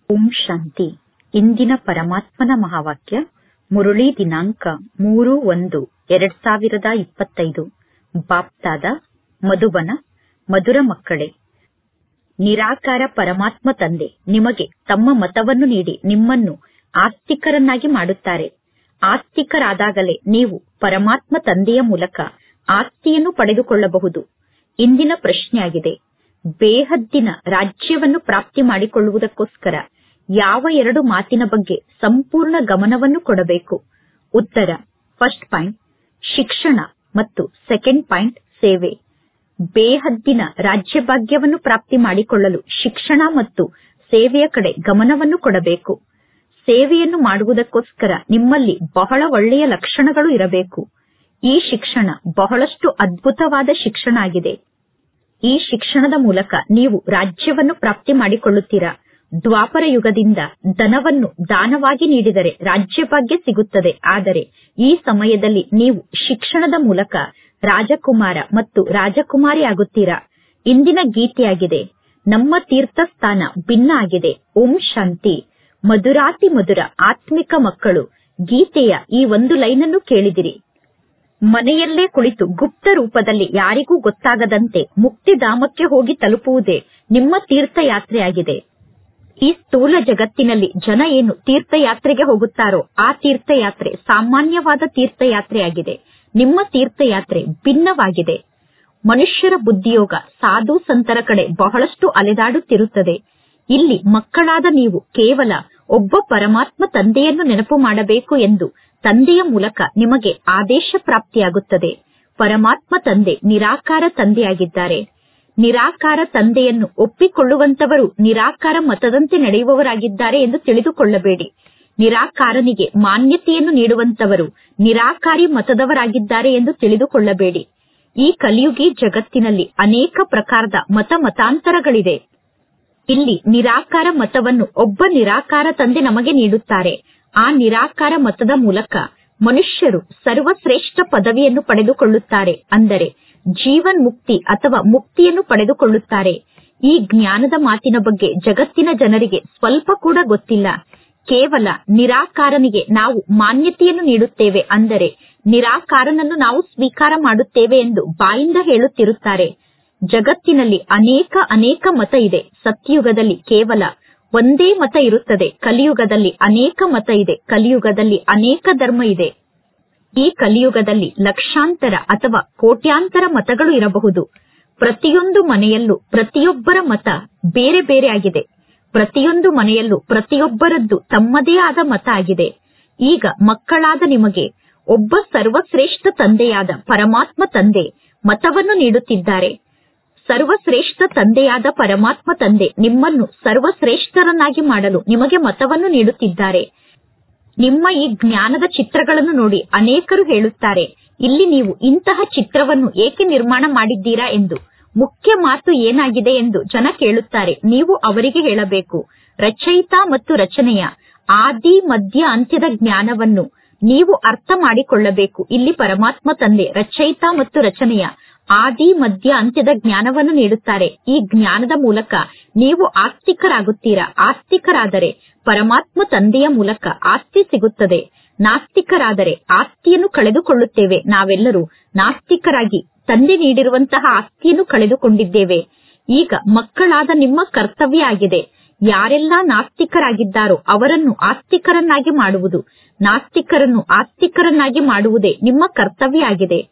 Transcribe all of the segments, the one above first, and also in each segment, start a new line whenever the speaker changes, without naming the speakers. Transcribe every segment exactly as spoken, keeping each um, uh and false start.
ಓಂ ಶಾಂತಿ. ಇಂದಿನ ಪರಮಾತ್ಮನ ಮಹಾವಾಕ್ಯ ಮುರುಳಿ ದಿನಾಂಕ ಮೂರು ಒಂದು ಎರಡ್ ಸಾವಿರದ ಇಪ್ಪತ್ತೈದು. ಬಾಪ್ತಾದ ಮಧುಬನ. ಮಧುರ ಮಕ್ಕಳೇ, ನಿರಾಕಾರ ಪರಮಾತ್ಮ ತಂದೆ ನಿಮಗೆ ತಮ್ಮ ಮತವನ್ನು ನೀಡಿ ನಿಮ್ಮನ್ನು ಆಸ್ತಿಕರನ್ನಾಗಿ ಮಾಡುತ್ತಾರೆ. ಆಸ್ತಿಕರಾದಾಗಲೇ ನೀವು ಪರಮಾತ್ಮ ತಂದೆಯ ಮೂಲಕ ಆಸ್ತಿಯನ್ನು ಪಡೆದುಕೊಳ್ಳಬಹುದು. ಇಂದಿನ ಪ್ರಶ್ನೆಯಾಗಿದೆ, ಬೇಹದ್ದಿನ ರಾಜ್ಯವನ್ನು ಪ್ರಾಪ್ತಿ ಮಾಡಿಕೊಳ್ಳುವುದಕ್ಕೋಸ್ಕರ ಯಾವ ಎರಡು ಮಾತಿನ ಬಗ್ಗೆ ಸಂಪೂರ್ಣ ಗಮನವನ್ನು ಕೊಡಬೇಕು? ಉತ್ತರ: ಫಸ್ಟ್ ಪಾಯಿಂಟ್ ಶಿಕ್ಷಣ ಮತ್ತು ಸೆಕೆಂಡ್ ಪಾಯಿಂಟ್ ಸೇವೆ. ಬೇಹದ್ದಿನ ರಾಜ್ಯಭಾಗ್ಯವನ್ನು ಪ್ರಾಪ್ತಿ ಮಾಡಿಕೊಳ್ಳಲು ಶಿಕ್ಷಣ ಮತ್ತು ಸೇವೆಯ ಕಡೆ ಗಮನವನ್ನು ಕೊಡಬೇಕು. ಸೇವೆಯನ್ನು ಮಾಡುವುದಕ್ಕೋಸ್ಕರ ನಿಮ್ಮಲ್ಲಿ ಬಹಳ ಒಳ್ಳೆಯ ಲಕ್ಷಣಗಳು ಇರಬೇಕು. ಈ ಶಿಕ್ಷಣ ಬಹಳಷ್ಟು ಅದ್ಭುತವಾದ ಶಿಕ್ಷಣ ಆಗಿದೆ. ಈ ಶಿಕ್ಷಣದ ಮೂಲಕ ನೀವು ರಾಜ್ಯವನ್ನು ಪ್ರಾಪ್ತಿ ಮಾಡಿಕೊಳ್ಳುತ್ತೀರಾ. ದ್ವಾಪರ ಯುಗದಿಂದ ಧನವನ್ನು ದಾನವಾಗಿ ನೀಡಿದರೆ ರಾಜ್ಯಭಾಗ್ಯ ಸಿಗುತ್ತದೆ. ಆದರೆ ಈ ಸಮಯದಲ್ಲಿ ನೀವು ಶಿಕ್ಷಣದ ಮೂಲಕ ರಾಜಕುಮಾರ ಮತ್ತು ರಾಜಕುಮಾರಿ ಆಗುತ್ತೀರಾ. ಇಂದಿನ ಗೀತೆಯಾಗಿದೆ, ನಮ್ಮ ತೀರ್ಥಸ್ಥಾನ ಭಿನ್ನ ಆಗಿದೆ. ಓಂ ಶಾಂತಿ. ಮಧುರಾತಿ ಮಧುರ ಆತ್ಮಿಕ ಮಕ್ಕಳು, ಗೀತೆಯ ಈ ಒಂದು ಲೈನನ್ನು ಕೇಳಿದಿರಿ. ಮನೆಯಲ್ಲೇ ಕುಳಿತು ಗುಪ್ತ ರೂಪದಲ್ಲಿ ಯಾರಿಗೂ ಗೊತ್ತಾಗದಂತೆ ಮುಕ್ತಿಧಾಮಕ್ಕೆ ಹೋಗಿ ತಲುಪುವುದೇ ನಿಮ್ಮ ತೀರ್ಥಯಾತ್ರೆಯಾಗಿದೆ. ಈ ಸ್ಥೂಲ ಜಗತ್ತಿನಲ್ಲಿ ಜನ ಏನು ತೀರ್ಥಯಾತ್ರೆಗೆ ಹೋಗುತ್ತಾರೋ ಆ ತೀರ್ಥಯಾತ್ರೆ ಸಾಮಾನ್ಯವಾದ ತೀರ್ಥಯಾತ್ರೆಯಾಗಿದೆ. ನಿಮ್ಮ ತೀರ್ಥಯಾತ್ರೆ ಭಿನ್ನವಾಗಿದೆ. ಮನುಷ್ಯರ ಬುದ್ಧಿಯೋಗ ಸಾಧು ಸಂತರ ಕಡೆ ಬಹಳಷ್ಟು ಅಲೆದಾಡುತ್ತಿರುತ್ತದೆ. ಇಲ್ಲಿ ಮಕ್ಕಳಾದ ನೀವು ಕೇವಲ ಒಬ್ಬ ಪರಮಾತ್ಮ ತಂದೆಯನ್ನು ನೆನಪು ಮಾಡಬೇಕು ಎಂದು ತಂದೆಯ ಮೂಲಕ ನಿಮಗೆ ಆದೇಶ ಪ್ರಾಪ್ತಿಯಾಗುತ್ತದೆ. ಪರಮಾತ್ಮ ತಂದೆ ನಿರಾಕಾರ ತಂದೆಯಾಗಿದ್ದಾರೆ. ನಿರಾಕಾರ ತಂದೆಯನ್ನು ಒಪ್ಪಿಕೊಳ್ಳುವಂತವರು ನಿರಾಕಾರ ಮತದಂತೆ ನಡೆಯುವವರಾಗಿದ್ದಾರೆ ಎಂದು ತಿಳಿದುಕೊಳ್ಳಬೇಡಿ. ನಿರಾಕಾರನಿಗೆ ಮಾನ್ಯತೆಯನ್ನು ನೀಡುವಂತವರು ನಿರಾಕಾರಿ ಮತದವರಾಗಿದ್ದಾರೆ ಎಂದು ತಿಳಿದುಕೊಳ್ಳಬೇಡಿ. ಈ ಕಲಿಯುಗಿ ಜಗತ್ತಿನಲ್ಲಿ ಅನೇಕ ಪ್ರಕಾರದ ಮತ ಮತಾಂತರಗಳಿದೆ. ಇಲ್ಲಿ ನಿರಾಕಾರ ಮತವನ್ನು ಒಬ್ಬ ನಿರಾಕಾರ ತಂದೆ ನಮಗೆ ನೀಡುತ್ತಾರೆ. ಆ ನಿರಾಕಾರ ಮತದ ಮೂಲಕ ಮನುಷ್ಯರು ಸರ್ವಶ್ರೇಷ್ಠ ಪದವಿಯನ್ನು ಪಡೆದುಕೊಳ್ಳುತ್ತಾರೆ. ಅಂದರೆ ಜೀವನ್ ಮುಕ್ತಿ ಅಥವಾ ಮುಕ್ತಿಯನ್ನು ಪಡೆದುಕೊಳ್ಳುತ್ತಾರೆ. ಈ ಜ್ಞಾನದ ಮಾತಿನ ಬಗ್ಗೆ ಜಗತ್ತಿನ ಜನರಿಗೆ ಸ್ವಲ್ಪ ಕೂಡ ಗೊತ್ತಿಲ್ಲ. ಕೇವಲ ನಿರಾಕಾರನಿಗೆ ನಾವು ಮಾನ್ಯತೆಯನ್ನು ನೀಡುತ್ತೇವೆ, ಅಂದರೆ ನಿರಾಕಾರನನ್ನು ನಾವು ಸ್ವೀಕಾರ ಮಾಡುತ್ತೇವೆ ಎಂದು ಬಾಯಿಂದ ಹೇಳುತ್ತಿರುತ್ತಾರೆ. ಜಗತ್ತಿನಲ್ಲಿ ಅನೇಕ ಅನೇಕ ಮತ ಇದೆ. ಸತ್ಯಯುಗದಲ್ಲಿ ಕೇವಲ ಒಂದೇ ಮತ ಇರುತ್ತದೆ. ಕಲಿಯುಗದಲ್ಲಿ ಅನೇಕ ಮತ ಇದೆ. ಕಲಿಯುಗದಲ್ಲಿ ಅನೇಕ ಧರ್ಮ ಇದೆ. ಈ ಕಲಿಯುಗದಲ್ಲಿ ಲಕ್ಷಾಂತರ ಅಥವಾ ಕೋಟ್ಯಾಂತರ ಮತಗಳು ಇರಬಹುದು. ಪ್ರತಿಯೊಂದು ಮನೆಯಲ್ಲೂ ಪ್ರತಿಯೊಬ್ಬರ ಮತ ಬೇರೆ ಬೇರೆ ಆಗಿದೆ. ಪ್ರತಿಯೊಂದು ಮನೆಯಲ್ಲೂ ಪ್ರತಿಯೊಬ್ಬರದ್ದು ತಮ್ಮದೇ ಆದ ಮತ ಆಗಿದೆ. ಈಗ ಮಕ್ಕಳಾದ ನಿಮಗೆ ಒಬ್ಬ ಸರ್ವಶ್ರೇಷ್ಠ ತಂದೆಯಾದ ಪರಮಾತ್ಮ ತಂದೆ ಮತವನ್ನು ನೀಡುತ್ತಿದ್ದಾರೆ. ಸರ್ವಶ್ರೇಷ್ಠ ತಂದೆಯಾದ ಪರಮಾತ್ಮ ತಂದೆ ನಿಮ್ಮನ್ನು ಸರ್ವಶ್ರೇಷ್ಠರನ್ನಾಗಿ ಮಾಡಲು ನಿಮಗೆ ಮತವನ್ನು ನೀಡುತ್ತಿದ್ದಾರೆ. ನಿಮ್ಮ ಈ ಜ್ಞಾನದ ಚಿತ್ರಗಳನ್ನು ನೋಡಿ ಅನೇಕರು ಹೇಳುತ್ತಾರೆ, ಇಲ್ಲಿ ನೀವು ಇಂತಹ ಚಿತ್ರವನ್ನು ಏಕೆ ನಿರ್ಮಾಣ ಮಾಡಿದ್ದೀರಾ ಎಂದು. ಮುಖ್ಯ ಮಾತು ಏನಾಗಿದೆ ಎಂದು ಜನ ಕೇಳುತ್ತಾರೆ. ನೀವು ಅವರಿಗೆ ಹೇಳಬೇಕು, ರಚಯಿತ ಮತ್ತು ರಚನೆಯ ಆದಿ ಮಧ್ಯ ಅಂತ್ಯದ ಜ್ಞಾನವನ್ನು ನೀವು ಅರ್ಥ ಮಾಡಿಕೊಳ್ಳಬೇಕು. ಇಲ್ಲಿ ಪರಮಾತ್ಮ ತಂದೆ ರಚಯಿತ ಮತ್ತು ರಚನೆಯ ಆದಿ ಮಧ್ಯ ಅಂತ್ಯದ ಜ್ಞಾನವನ್ನು ನೀಡುತ್ತಾರೆ. ಈ ಜ್ಞಾನದ ಮೂಲಕ ನೀವು ಆಸ್ತಿಕರಾಗುತ್ತೀರಾ. ಆಸ್ತಿಕರಾದರೆ ಪರಮಾತ್ಮ ತಂದೆಯ ಮೂಲಕ ಆಸ್ತಿ ಸಿಗುತ್ತದೆ. ನಾಸ್ತಿಕರಾದರೆ ಆಸ್ತಿಯನ್ನು ಕಳೆದುಕೊಳ್ಳುತ್ತೇವೆ. ನಾವೆಲ್ಲರೂ ನಾಸ್ತಿಕರಾಗಿ ತಂದೆ ನೀಡಿರುವಂತಹ ಆಸ್ತಿಯನ್ನು ಕಳೆದುಕೊಂಡಿದ್ದೇವೆ. ಈಗ ಮಕ್ಕಳಾದ ನಿಮ್ಮ ಕರ್ತವ್ಯ ಆಗಿದೆ, ಯಾರೆಲ್ಲ ನಾಸ್ತಿಕರಾಗಿದ್ದಾರೋ ಅವರನ್ನು ಆಸ್ತಿಕರನ್ನಾಗಿ ಮಾಡುವುದು. ನಾಸ್ತಿಕರನ್ನು ಆಸ್ತಿಕರನ್ನಾಗಿ ಮಾಡುವುದೇ ನಿಮ್ಮ ಕರ್ತವ್ಯ ಆಗಿದೆ.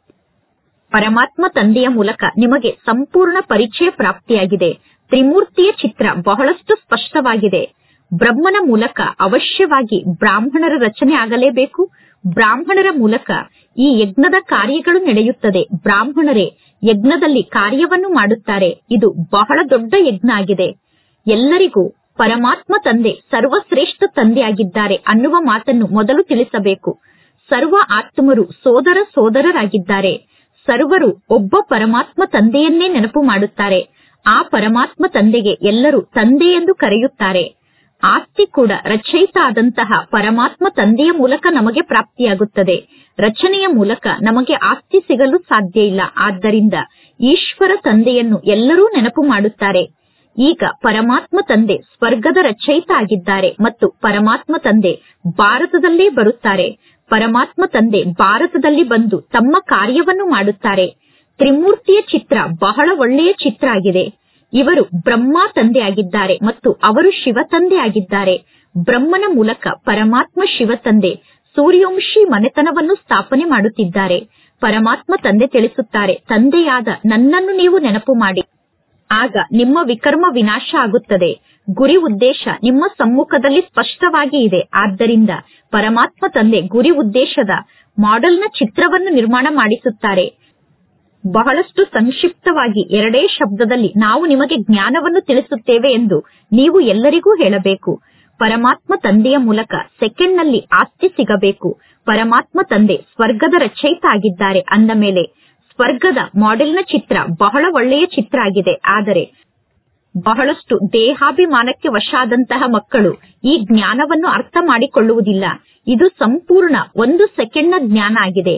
ಪರಮಾತ್ಮ ತಂದೆಯ ಮೂಲಕ ನಿಮಗೆ ಸಂಪೂರ್ಣ ಪರಿಚಯ ಪ್ರಾಪ್ತಿಯಾಗಿದೆ. ತ್ರಿಮೂರ್ತಿಯ ಚಿತ್ರ ಬಹಳಷ್ಟು ಸ್ಪಷ್ಟವಾಗಿದೆ. ಬ್ರಹ್ಮನ ಮೂಲಕ ಅವಶ್ಯವಾಗಿ ಬ್ರಾಹ್ಮಣರ ರಚನೆ ಆಗಲೇಬೇಕು. ಬ್ರಾಹ್ಮಣರ ಮೂಲಕ ಈ ಯಜ್ಞದ ಕಾರ್ಯಗಳು ನಡೆಯುತ್ತದೆ. ಬ್ರಾಹ್ಮಣರೇ ಯಜ್ಞದಲ್ಲಿ ಕಾರ್ಯವನ್ನು ಮಾಡುತ್ತಾರೆ. ಇದು ಬಹಳ ದೊಡ್ಡ ಯಜ್ಞ ಆಗಿದೆ. ಎಲ್ಲರಿಗೂ ಪರಮಾತ್ಮ ತಂದೆ ಸರ್ವಶ್ರೇಷ್ಠ ತಂದೆಯಾಗಿದ್ದಾರೆ ಅನ್ನುವ ಮಾತನ್ನು ಮೊದಲು ತಿಳಿಸಬೇಕು. ಸರ್ವ ಆತ್ಮರು ಸೋದರ ಸೋದರರಾಗಿದ್ದಾರೆ. ಸರ್ವರು ಒಬ್ಬ ಪರಮಾತ್ಮ ತಂದೆಯನ್ನೇ ನೆನಪು ಮಾಡುತ್ತಾರೆ. ಆ ಪರಮಾತ್ಮ ತಂದೆಗೆ ಎಲ್ಲರೂ ತಂದೆ ಎಂದು ಕರೆಯುತ್ತಾರೆ. ಆಸ್ತಿ ಕೂಡ ರಚಯಿತ ಆದಂತಹ ಪರಮಾತ್ಮ ತಂದೆಯ ಮೂಲಕ ನಮಗೆ ಪ್ರಾಪ್ತಿಯಾಗುತ್ತದೆ. ರಚನೆಯ ಮೂಲಕ ನಮಗೆ ಆಸ್ತಿ ಸಿಗಲು ಸಾಧ್ಯ ಇಲ್ಲ. ಆದ್ದರಿಂದ ಈಶ್ವರ ತಂದೆಯನ್ನು ಎಲ್ಲರೂ ನೆನಪು ಮಾಡುತ್ತಾರೆ. ಈಗ ಪರಮಾತ್ಮ ತಂದೆ ಸ್ವರ್ಗದ ರಚಯಿತ ಆಗಿದ್ದಾರೆ ಮತ್ತು ಪರಮಾತ್ಮ ತಂದೆ ಭಾರತದಲ್ಲೇ ಬರುತ್ತಾರೆ. ಪರಮಾತ್ಮ ತಂದೆ ಭಾರತದಲ್ಲಿ ಬಂದು ತಮ್ಮ ಕಾರ್ಯವನ್ನು ಮಾಡುತ್ತಾರೆ. ತ್ರಿಮೂರ್ತಿಯ ಚಿತ್ರ ಬಹಳ ಒಳ್ಳೆಯ ಚಿತ್ರ ಆಗಿದೆ. ಇವರು ಬ್ರಹ್ಮ ತಂದೆ ಆಗಿದ್ದಾರೆ ಮತ್ತು ಅವರು ಶಿವ ತಂದೆ ಆಗಿದ್ದಾರೆ. ಬ್ರಹ್ಮನ ಮೂಲಕ ಪರಮಾತ್ಮ ಶಿವ ತಂದೆ ಸೂರ್ಯವಂಶಿ ಮನೆತನವನ್ನು ಸ್ಥಾಪನೆ ಮಾಡುತ್ತಿದ್ದಾರೆ. ಪರಮಾತ್ಮ ತಂದೆ ತಿಳಿಸುತ್ತಾರೆ, ತಂದೆಯಾದ ನನ್ನನ್ನು ನೀವು ನೆನಪು ಮಾಡಿ, ಆಗ ನಿಮ್ಮ ವಿಕರ್ಮ ವಿನಾಶ ಆಗುತ್ತದೆ. ಗುರಿ ಉದ್ದೇಶ ನಿಮ್ಮ ಸಮ್ಮುಖದಲ್ಲಿ ಸ್ಪಷ್ಟವಾಗಿ ಇದೆ. ಆದ್ದರಿಂದ ಪರಮಾತ್ಮ ತಂದೆ ಗುರಿ ಉದ್ದೇಶದ ಮಾಡೆಲ್ನ ಚಿತ್ರವನ್ನು ನಿರ್ಮಾಣ ಮಾಡಿಸುತ್ತಾರೆ. ಬಹಳಷ್ಟು ಸಂಕ್ಷಿಪ್ತವಾಗಿ ಎರಡೇ ಶಬ್ದದಲ್ಲಿ ನಾವು ನಿಮಗೆ ಜ್ಞಾನವನ್ನು ತಿಳಿಸುತ್ತೇವೆ ಎಂದು ನೀವು ಎಲ್ಲರಿಗೂ ಹೇಳಬೇಕು. ಪರಮಾತ್ಮ ತಂದೆಯ ಮೂಲಕ ಸೆಕೆಂಡ್ನಲ್ಲಿ ಆಸ್ತಿ ಸಿಗಬೇಕು. ಪರಮಾತ್ಮ ತಂದೆ ಸ್ವರ್ಗದ ರಚಯಿತ ಆಗಿದ್ದಾರೆ ಅಂದ ಮೇಲೆ ಸ್ವರ್ಗದ ಮಾಡೆಲ್ನ ಚಿತ್ರ ಬಹಳ ಒಳ್ಳೆಯ ಚಿತ್ರ ಆಗಿದೆ. ಆದರೆ ಬಹಳಷ್ಟು ದೇಹಾಭಿಮಾನಕ್ಕೆ ವಶಾದಂತಹ ಮಕ್ಕಳು ಈ ಜ್ಞಾನವನ್ನು ಅರ್ಥ ಮಾಡಿಕೊಳ್ಳುವುದಿಲ್ಲ. ಇದು ಸಂಪೂರ್ಣ ಒಂದು ಸೆಕೆಂಡ್ನ ಜ್ಞಾನ ಆಗಿದೆ.